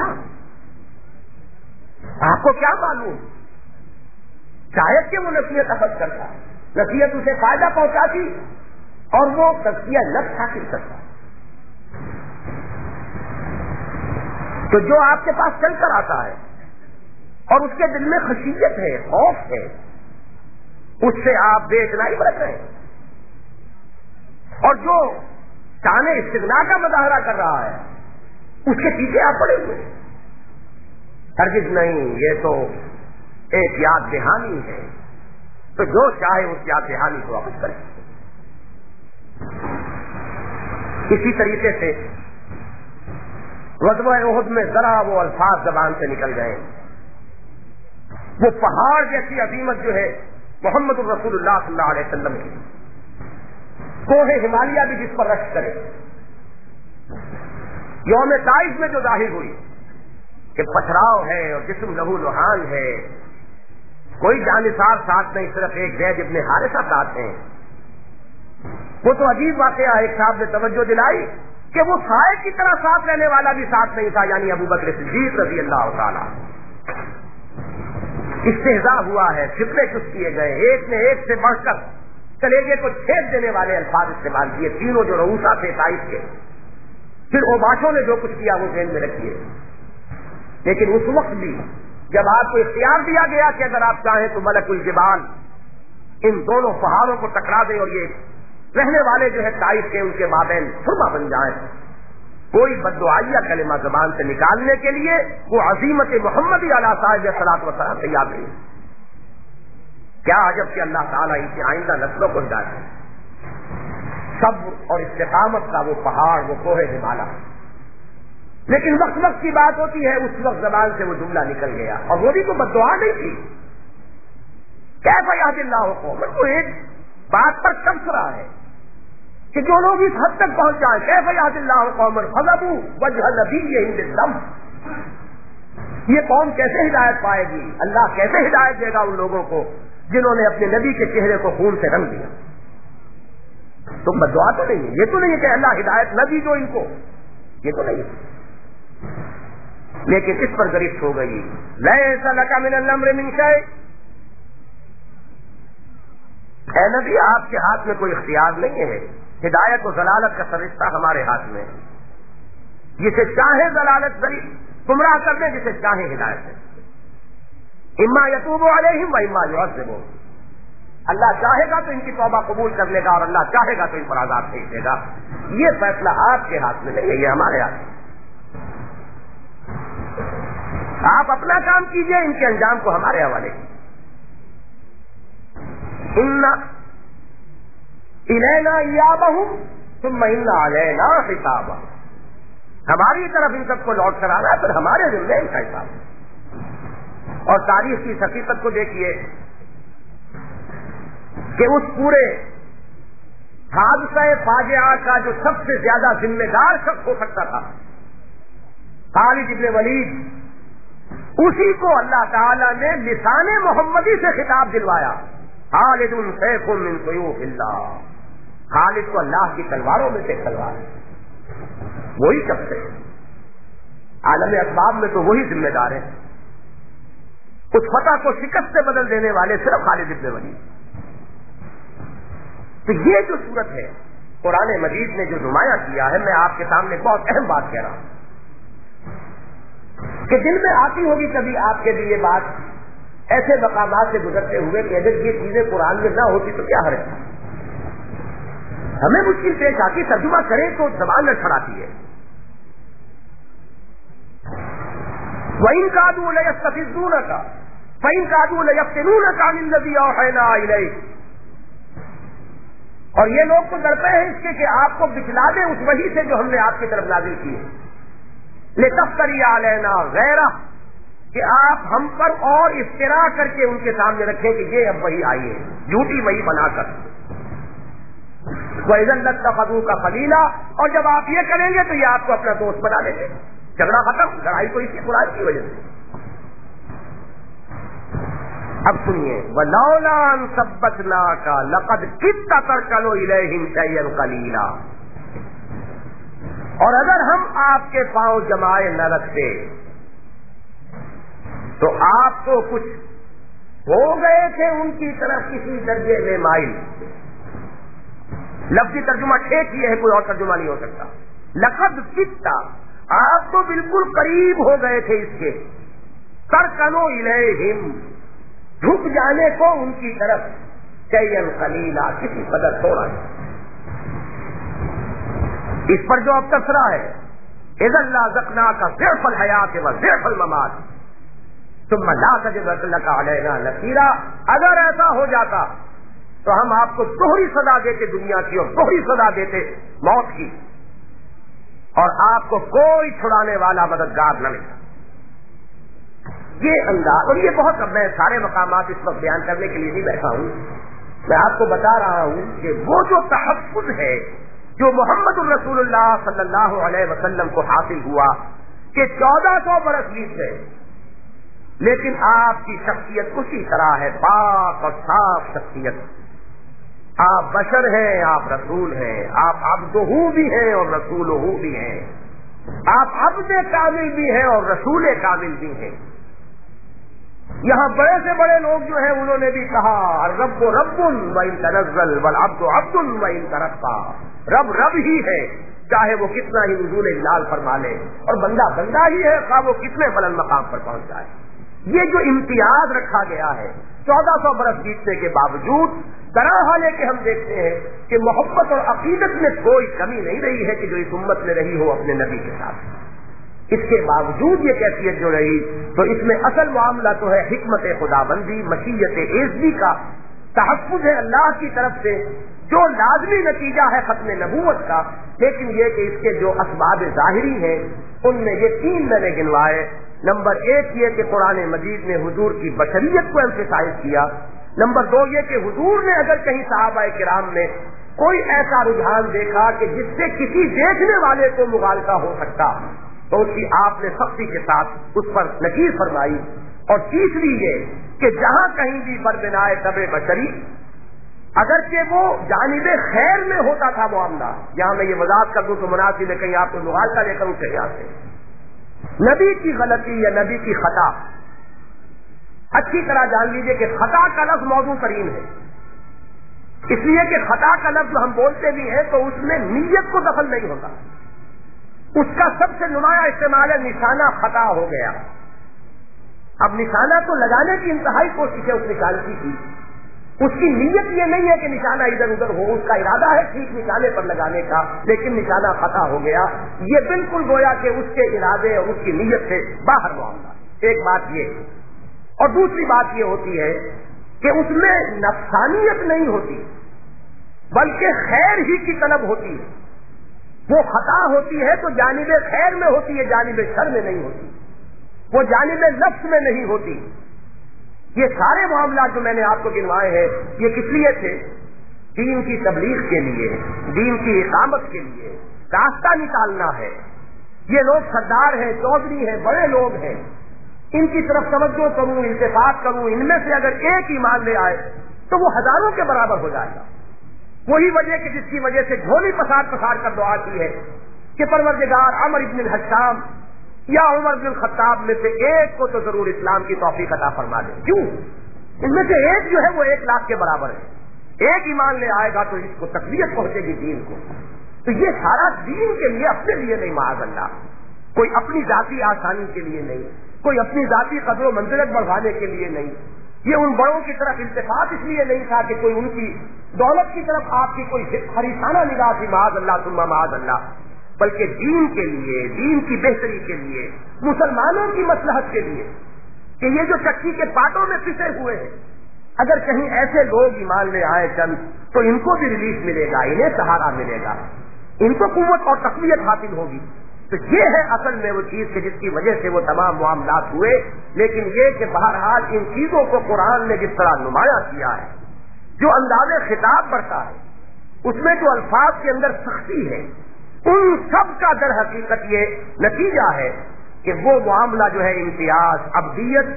آپ کو کیا معلوم، شاید کہ وہ نصیحت اخذ کرتا، نصیحت اسے فائدہ پہنچاتی اور وہ تزکیہ نفس حاصل کرتا. تو جو آپ کے پاس چل کر آتا ہے اور اس کے دل میں خشیت ہے، خوف ہے، اس سے آپ بے اطلاعی برت رہے ہیں. اور جو شان استغنا کا مظاہرہ کر رہا ہے اس کے پیچھے آپ پڑے ہوئے. ہرگز نہیں، یہ تو ایک یاد دہانی ہے. تو جو چاہے اس یاد دہانی کو واپس کرے. اسی طریقے سے غزوہ احد میں ذرا وہ الفاظ زبان سے نکل گئے، وہ پہاڑ جیسی عظیمت جو ہے محمد الرسول اللہ صلی اللہ علیہ وسلم کی، کوہ ہمالیہ بھی جس پر رشک کرے. یوم طائف میں جو ظاہر ہوئی کہ پتھراؤ ہے اور جسم لہو لہان ہے، کوئی جانثار ساتھ نہیں، صرف ایک زید ابن حارثہ ساتھ ہیں. وہ تو عجیب واقعہ، ایک صاحب نے توجہ دلائی کہ وہ سائے کی طرح ساتھ رہنے والا بھی ساتھ نہیں تھا، یعنی ابو بکر صدیق رضی اللہ تعالی. استہزاء ہوا ہے، فتنے چست کیے گئے، ایک نے ایک سے بڑھ کر کلیجے کو چھید دینے والے الفاظ استعمال کیے، تینوں جو رؤوسا تھے طائف کے، پھر اوباشوں نے جو کچھ کیا وہ ذہن میں رکھیے. لیکن اس وقت بھی جب آپ کو اختیار دیا گیا کہ اگر آپ چاہیں تو ملک الجبال ان دونوں پہاڑوں کو ٹکرا دیں اور یہ رہنے والے جو ہے طائف کے ان کے مابین سرما بن جائیں، کوئی بددعائیہ کلمہ زبان سے نکالنے کے لیے وہ عظیمت محمدی علیہ صاحب صلاۃ وسلام تیار نہیں. کیا عجب کہ اللہ تعالیٰ ان کی آئندہ نسلوں کو ہدایت ہے. صبر اور استقامت کا وہ پہاڑ، وہ کوہ ہمالیہ. لیکن وقت وقت کی بات ہوتی ہے، اس وقت زبان سے وہ جملہ نکل گیا، اور وہ بھی تو بددعا نہیں تھی. کیف یہد اللہ قوم، تو ایک بات پر شمس رہا ہے کہ جو لوگ اس حد تک پہنچ جائیں، کیف یہد اللہ قوم فضبوا وجہ نبیہم بالذم، یہ قوم کیسے ہدایت پائے گی، اللہ کیسے ہدایت دے گا ان لوگوں کو جنہوں نے اپنے نبی کے چہرے کو خون سے رنگ دیا. تم بددعا تو نہیں ہے، یہ تو نہیں ہے کہ اللہ ہدایت نہ دی جو ان کو، یہ تو نہیں ہے. لیکن اس پر گرفت ہو گئی، لیس لک من الامر من شیء، اے نبی آپ کے ہاتھ میں کوئی اختیار نہیں ہے، ہدایت و ضلالت کا سرشتہ ہمارے ہاتھ میں، جسے چاہے ضلالت ذریع گمراہ کر دیں، جسے چاہے ہدایت دیں. اما یتوب علیہم و اما یعذبہم، اللہ چاہے گا تو ان کی توبہ قبول کر لے گا اور اللہ چاہے گا تو ان پر عذاب بھیج دے گا. یہ فیصلہ آپ کے ہاتھ میں نہیں ہے، یہ ہمارے ہاتھ میں. آپ اپنا کام کیجئے، ان کے انجام کو ہمارے حوالے کیجیے. ان الینا ایابہم ثم ان علینا حسابہم، ہماری طرف ان سب کو لوٹ کر آنا ہے، پھر ہمارے ذمہ ان کا حساب. اور تاریخ کی حقیقت کو دیکھیے کہ اس پورے حادثہ فاجعہ کا جو سب سے زیادہ ذمہ دار شخص ہو سکتا تھا خالد ابن ولید، اسی کو اللہ تعالیٰ نے لسان محمدی سے خطاب دلوایا، خالد سیف من سیوف اللہ، خالد کو اللہ کی تلواروں میں سے تلوار ہے. وہی شخص ہے، عالم اسباب میں تو وہی ذمہ دار ہے. اس فتح کو شکست سے بدل دینے والے صرف خالد ابن ولید. تو یہ جو صورت ہے قرآن مجید نے جو نمایاں کیا ہے، میں آپ کے سامنے بہت اہم بات کہہ رہا ہوں کہ دل میں آتی ہوگی کبھی آپ کے لیے بات ایسے مقامات سے گزرتے ہوئے کہ اگر یہ چیزیں قرآن میں نہ ہوتی تو کیا حرج تھا. ہمیں مشکل پیش آتی، ترجمہ کریں تو زبان نہ چھڑاتی ہے. وَإِن كَادُوا لَيَسْتَفِزُّونَكَ فَإِن كَادُوا لَيَفْتِنُونَكَ عَنِ الَّذِي أَوْحَيْنَا إِلَيْكَ، اور یہ لوگ تو ڈرتے ہیں اس کے کہ آپ کو بچلا دیں اس وحی سے جو ہم نے آپ کی طرف نازل کی ہے. لِتَفْتَرِيَ عَلَيْنَا غَيْرَهُ، کہ آپ ہم پر اور افترا کر کے ان کے سامنے رکھیں کہ یہ اب وحی آئی ہے، جھوٹی وحی بنا کر. وَإِذًا لَاتَّخَذُوكَ خَلِيلًا، اور جب آپ یہ کریں گے تو یہ آپ کو اپنا دوست بنا لیں گے. جھگڑا ختم، لڑائی تو اسی قرآن کی وجہ سے. اب سنیے، وَلَوْلَا أَن ثَبَّتْنَاكَ لَقَدْ كِدتَّ تَرْكَنُ إِلَيْهِمْ شَيْئًا قَلِيلًا، اور اگر ہم آپ کے پاؤں جمائے نہ رکھتے تو آپ تو کچھ ہو گئے تھے ان کی طرف کسی درجے میں مائل. لفظی ترجمہ ٹھیک ہی ہے، کوئی اور ترجمہ نہیں ہو سکتا. لقد کدت، آپ تو بالکل قریب ہو گئے تھے اس کے، ترکنو الیہم، جھک جانے کو ان کی طرف، شیئا قلیلا، کسی قدر تھوڑا. اس پر جو اب تذکرہ ہے، اذا لازقناک ضعف الحیات و ضعف الممات ثم لا تجد لك علینا نصیرا، اگر ایسا ہو جاتا تو ہم آپ کو دوہری سزا دیتے دنیا کی اور دوہری سزا دیتے موت کی، اور آپ کو کوئی چھڑانے والا مددگار نہ ملتا. یہ انداز، اور یہ بہت، اب میں سارے مقامات اس وقت بیان کرنے کے لیے نہیں بیٹھا ہوں، میں آپ کو بتا رہا ہوں کہ وہ جو تحفظ ہے جو محمد الرسول اللہ صلی اللہ علیہ وسلم کو حاصل ہوا کہ 1400 برس بیت گئے، لیکن آپ کی شخصیت اسی طرح ہے، پاک اور صاف شخصیت. آپ بشر ہیں، آپ رسول ہیں، آپ عبدہ بھی ہیں اور رسولہ بھی ہیں، آپ عبد کامل بھی ہیں اور رسول کامل بھی ہیں. یہاں بڑے سے بڑے لوگ جو ہیں انہوں نے بھی کہا الرب رب وان تنزل والعبد عبد وان ترقى، رب رب ہی ہے چاہے وہ کتنا ہی نزول جلال فرما لے، اور بندہ بندہ ہی ہے خواہ وہ کتنے بلند مقام پر پہنچ جائے۔ یہ جو امتیاز رکھا گیا ہے 1400 برس بیتنے کے باوجود، طرح حالے کہ ہم دیکھتے ہیں کہ محبت اور عقیدت میں کوئی کمی نہیں رہی ہے کہ جو اس امت میں رہی ہو اپنے نبی کے ساتھ، اس کے باوجود یہ کیفیت جو رہی تو اس میں اصل معاملہ تو ہے حکمت خدابندی، مشیت ایزدی کا تحفظ ہے اللہ کی طرف سے، جو لازمی نتیجہ ہے ختم نبوت کا۔ لیکن یہ کہ اس کے جو اسباب ظاہری ہیں ان میں یہ 3 میں نے گنوائے۔ نمبر 1 یہ کہ قرآن مجید نے حضور کی بشریت کو ایمفیسائز کیا۔ نمبر 2 یہ کہ حضور نے اگر کہیں صحابہ کرام میں کوئی ایسا رجحان دیکھا کہ جس سے کسی دیکھنے والے کو مغالطہ ہو سکتا تو اس کی آپ نے سختی کے ساتھ اس پر نکیر فرمائی۔ اور تیسری یہ کہ جہاں کہیں بھی بربنائے طبع بشری اگرچہ وہ جانب خیر میں ہوتا تھا معاملہ، یہاں میں یہ وضاحت کر دوں تو مناسب ہے کہیں آپ کو مغالطہ لے کر اٹھے یہاں سے، نبی کی غلطی یا نبی کی خطا اچھی طرح جان لیجئے کہ خطا کا لفظ موضوع ترین ہے، اس لیے کہ خطا کا لفظ ہم بولتے بھی ہیں تو اس میں نیت کو دخل نہیں ہوتا، اس کا سب سے نمایاں استعمال ہے نشانہ خطا ہو گیا۔ اب نشانہ تو لگانے کی انتہائی کوشش ہے اس نشانہ کی، اس کی نیت یہ نہیں ہے کہ نشانہ ادھر ادھر ہو، اس کا ارادہ ہے ٹھیک نشانے پر لگانے کا، لیکن نشانہ خطا ہو گیا، یہ بالکل گویا کہ اس کے ارادے اور اس کی نیت سے باہر معاملہ۔ ایک بات یہ، اور دوسری بات یہ ہوتی ہے کہ اس میں نفسانیت نہیں ہوتی بلکہ خیر ہی کی طلب ہوتی ہے، وہ خطا ہوتی ہے تو جانب خیر میں ہوتی ہے، جانب شر میں نہیں ہوتی، وہ جانب نفس میں نہیں ہوتی۔ یہ سارے معاملات جو میں نے آپ کو گنوائے ہیں یہ کس لیے تھے؟ دین کی تبلیغ کے لیے، دین کی اقامت کے لیے، راستہ نکالنا ہے۔ یہ لوگ سردار ہیں، چودھری ہیں، بڑے لوگ ہیں، ان کی طرف توجہ کروں، التفات کروں، ان میں سے اگر ایک ایمان لے آئے تو وہ ہزاروں کے برابر ہو جائے گا۔ وہی وجہ کہ جس کی وجہ سے جھولی پسار پسار کر دعا کی ہے کہ پروردگار عمر ابن الحشام یا عمر بن الخطاب میں سے ایک کو تو ضرور اسلام کی توفیق عطا فرما دے۔ کیوں؟ ان میں سے ایک جو ہے وہ 1,00,000 کے برابر ہے، ایک ایمان لے آئے گا تو اس کو تقویت پہنچے گی دین کو۔ تو یہ سارا دین کے لیے، اپنے لیے نہیں، معاذ اللہ، کوئی اپنی ذاتی آسانی کے لیے نہیں، کوئی اپنی ذاتی قدر و منزلت بڑھانے کے لیے نہیں، یہ ان بڑوں کی طرف التفات اس لیے نہیں تھا کہ کوئی ان کی دولت کی طرف آپ کی کوئی حریصانہ نگاہ تھی، معاذ اللہ ثم معاذ اللہ، بلکہ دین کے لیے، دین کی بہتری کے لیے، مسلمانوں کی مصلحت کے لیے، کہ یہ جو چکی کے پاٹوں میں پسے ہوئے ہیں اگر کہیں ایسے لوگ ایمان لے آئے چند تو ان کو بھی ریلیف ملے گا، انہیں سہارا ملے گا، ان کو قوت اور تقویت حاصل ہوگی۔ تو یہ ہے اصل میں وہ چیز کہ جس کی وجہ سے وہ تمام معاملات ہوئے۔ لیکن یہ کہ بہرحال ان چیزوں کو قرآن نے جس طرح نمایاں کیا ہے، جو انداز خطاب بڑھتا ہے، اس میں جو الفاظ کے اندر سختی ہے، ان سب کا در حقیقت یہ نتیجہ ہے کہ وہ معاملہ جو ہے امتیاز عبدیت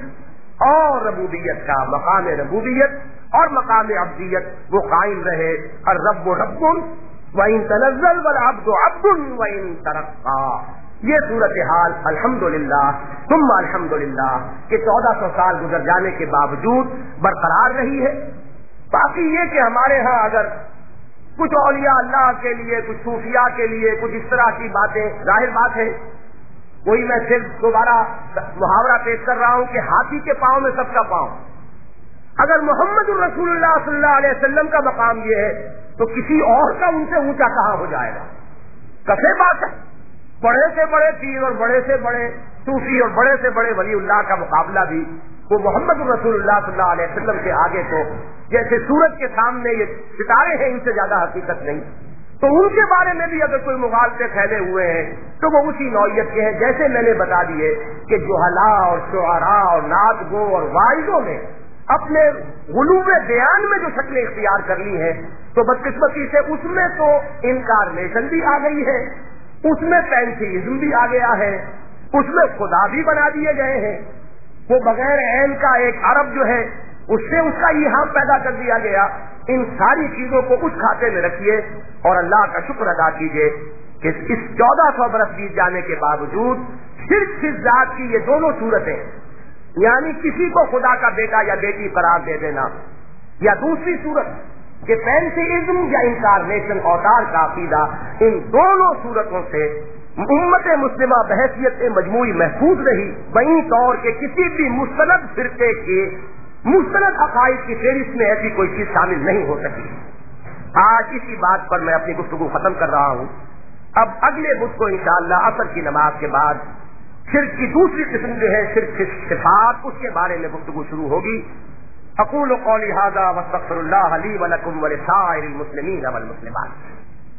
اور ربوبیت کا، مقام ربوبیت اور مقام عبدیت وہ قائم رہے۔ الرب رب وَإِن تَنَزَّلْ وَالْعَبْدُ عَبْدٌ وَإِن تَرَقَّى۔ یہ صورتحال الحمدللہ ثم الحمدللہ کہ 1400 سال گزر جانے کے باوجود برقرار رہی ہے۔ باقی یہ کہ ہمارے ہاں اگر کچھ اولیاء اللہ کے لیے، کچھ صوفیاء کے لیے کچھ اس طرح کی باتیں، ظاہر بات ہے، وہی میں صرف دوبارہ محاورہ پیش کر رہا ہوں کہ ہاتھی کے پاؤں میں سب کا پاؤں۔ اگر محمد الرسول اللہ صلی اللہ علیہ وسلم کا مقام یہ ہے تو کسی اور کا ان سے اونچا کہاں ہو جائے گا؟ کیسے بات ہے؟ بڑے سے بڑے پیر اور بڑے سے بڑے صوفی اور بڑے سے بڑے ولی اللہ کا مقابلہ بھی وہ محمد الرسول اللہ صلی اللہ علیہ وسلم کے آگے تو جیسے سورج کے سامنے یہ ستارے ہیں، ان سے زیادہ حقیقت نہیں۔ تو ان کے بارے میں بھی اگر کوئی مغالطے پھیلے ہوئے ہیں تو وہ اسی نوعیت کے ہیں، جیسے میں نے بتا دیے کہ جہلاء اور شعراء اور نعت گو اور واعظوں نے اپنے غلو بیان میں جو شکلیں اختیار کر لی ہیں تو بدقسمتی سے اس میں تو انکارنیشن بھی آ گئی ہے، اس میں پینتھیزم بھی آ گیا ہے، اس میں خدا بھی بنا دیے گئے ہیں، وہ بغیر عین کا ایک عرب جو ہے اس سے اس کا ایہام پیدا کر دیا گیا۔ ان ساری چیزوں کو اس کھاتے میں رکھیے اور اللہ کا شکر ادا کیجیے کہ اس 1400 برس بیت جانے کے باوجود صرف اس ذات کی یہ دونوں صورتیں یعنی کسی کو خدا کا بیٹا یا بیٹی قرار دے دینا، یا دوسری صورت کہ پینتھیزم یا انکارنیشن اوتار کا عقیدہ، ان دونوں صورتوں سے امت مسلمہ بحیثیت مجموعی محفوظ رہی، بہی طور کے کسی بھی مستند فرقے کے مستند عقائد کی فہرست میں ایسی کوئی چیز شامل نہیں ہو سکی۔ آج اسی بات پر میں اپنی گفتگو ختم کر رہا ہوں۔ اب اگلے بدھ کو انشاءاللہ عصر کی نماز کے بعد شرک کی دوسری قسم جو ہے شرک صفات، اس کے بارے میں گفتگو شروع ہوگی۔ اقول قولی ھذا واستغفر اللہ لی ولکم ولسائر المسلمین والمسلمات۔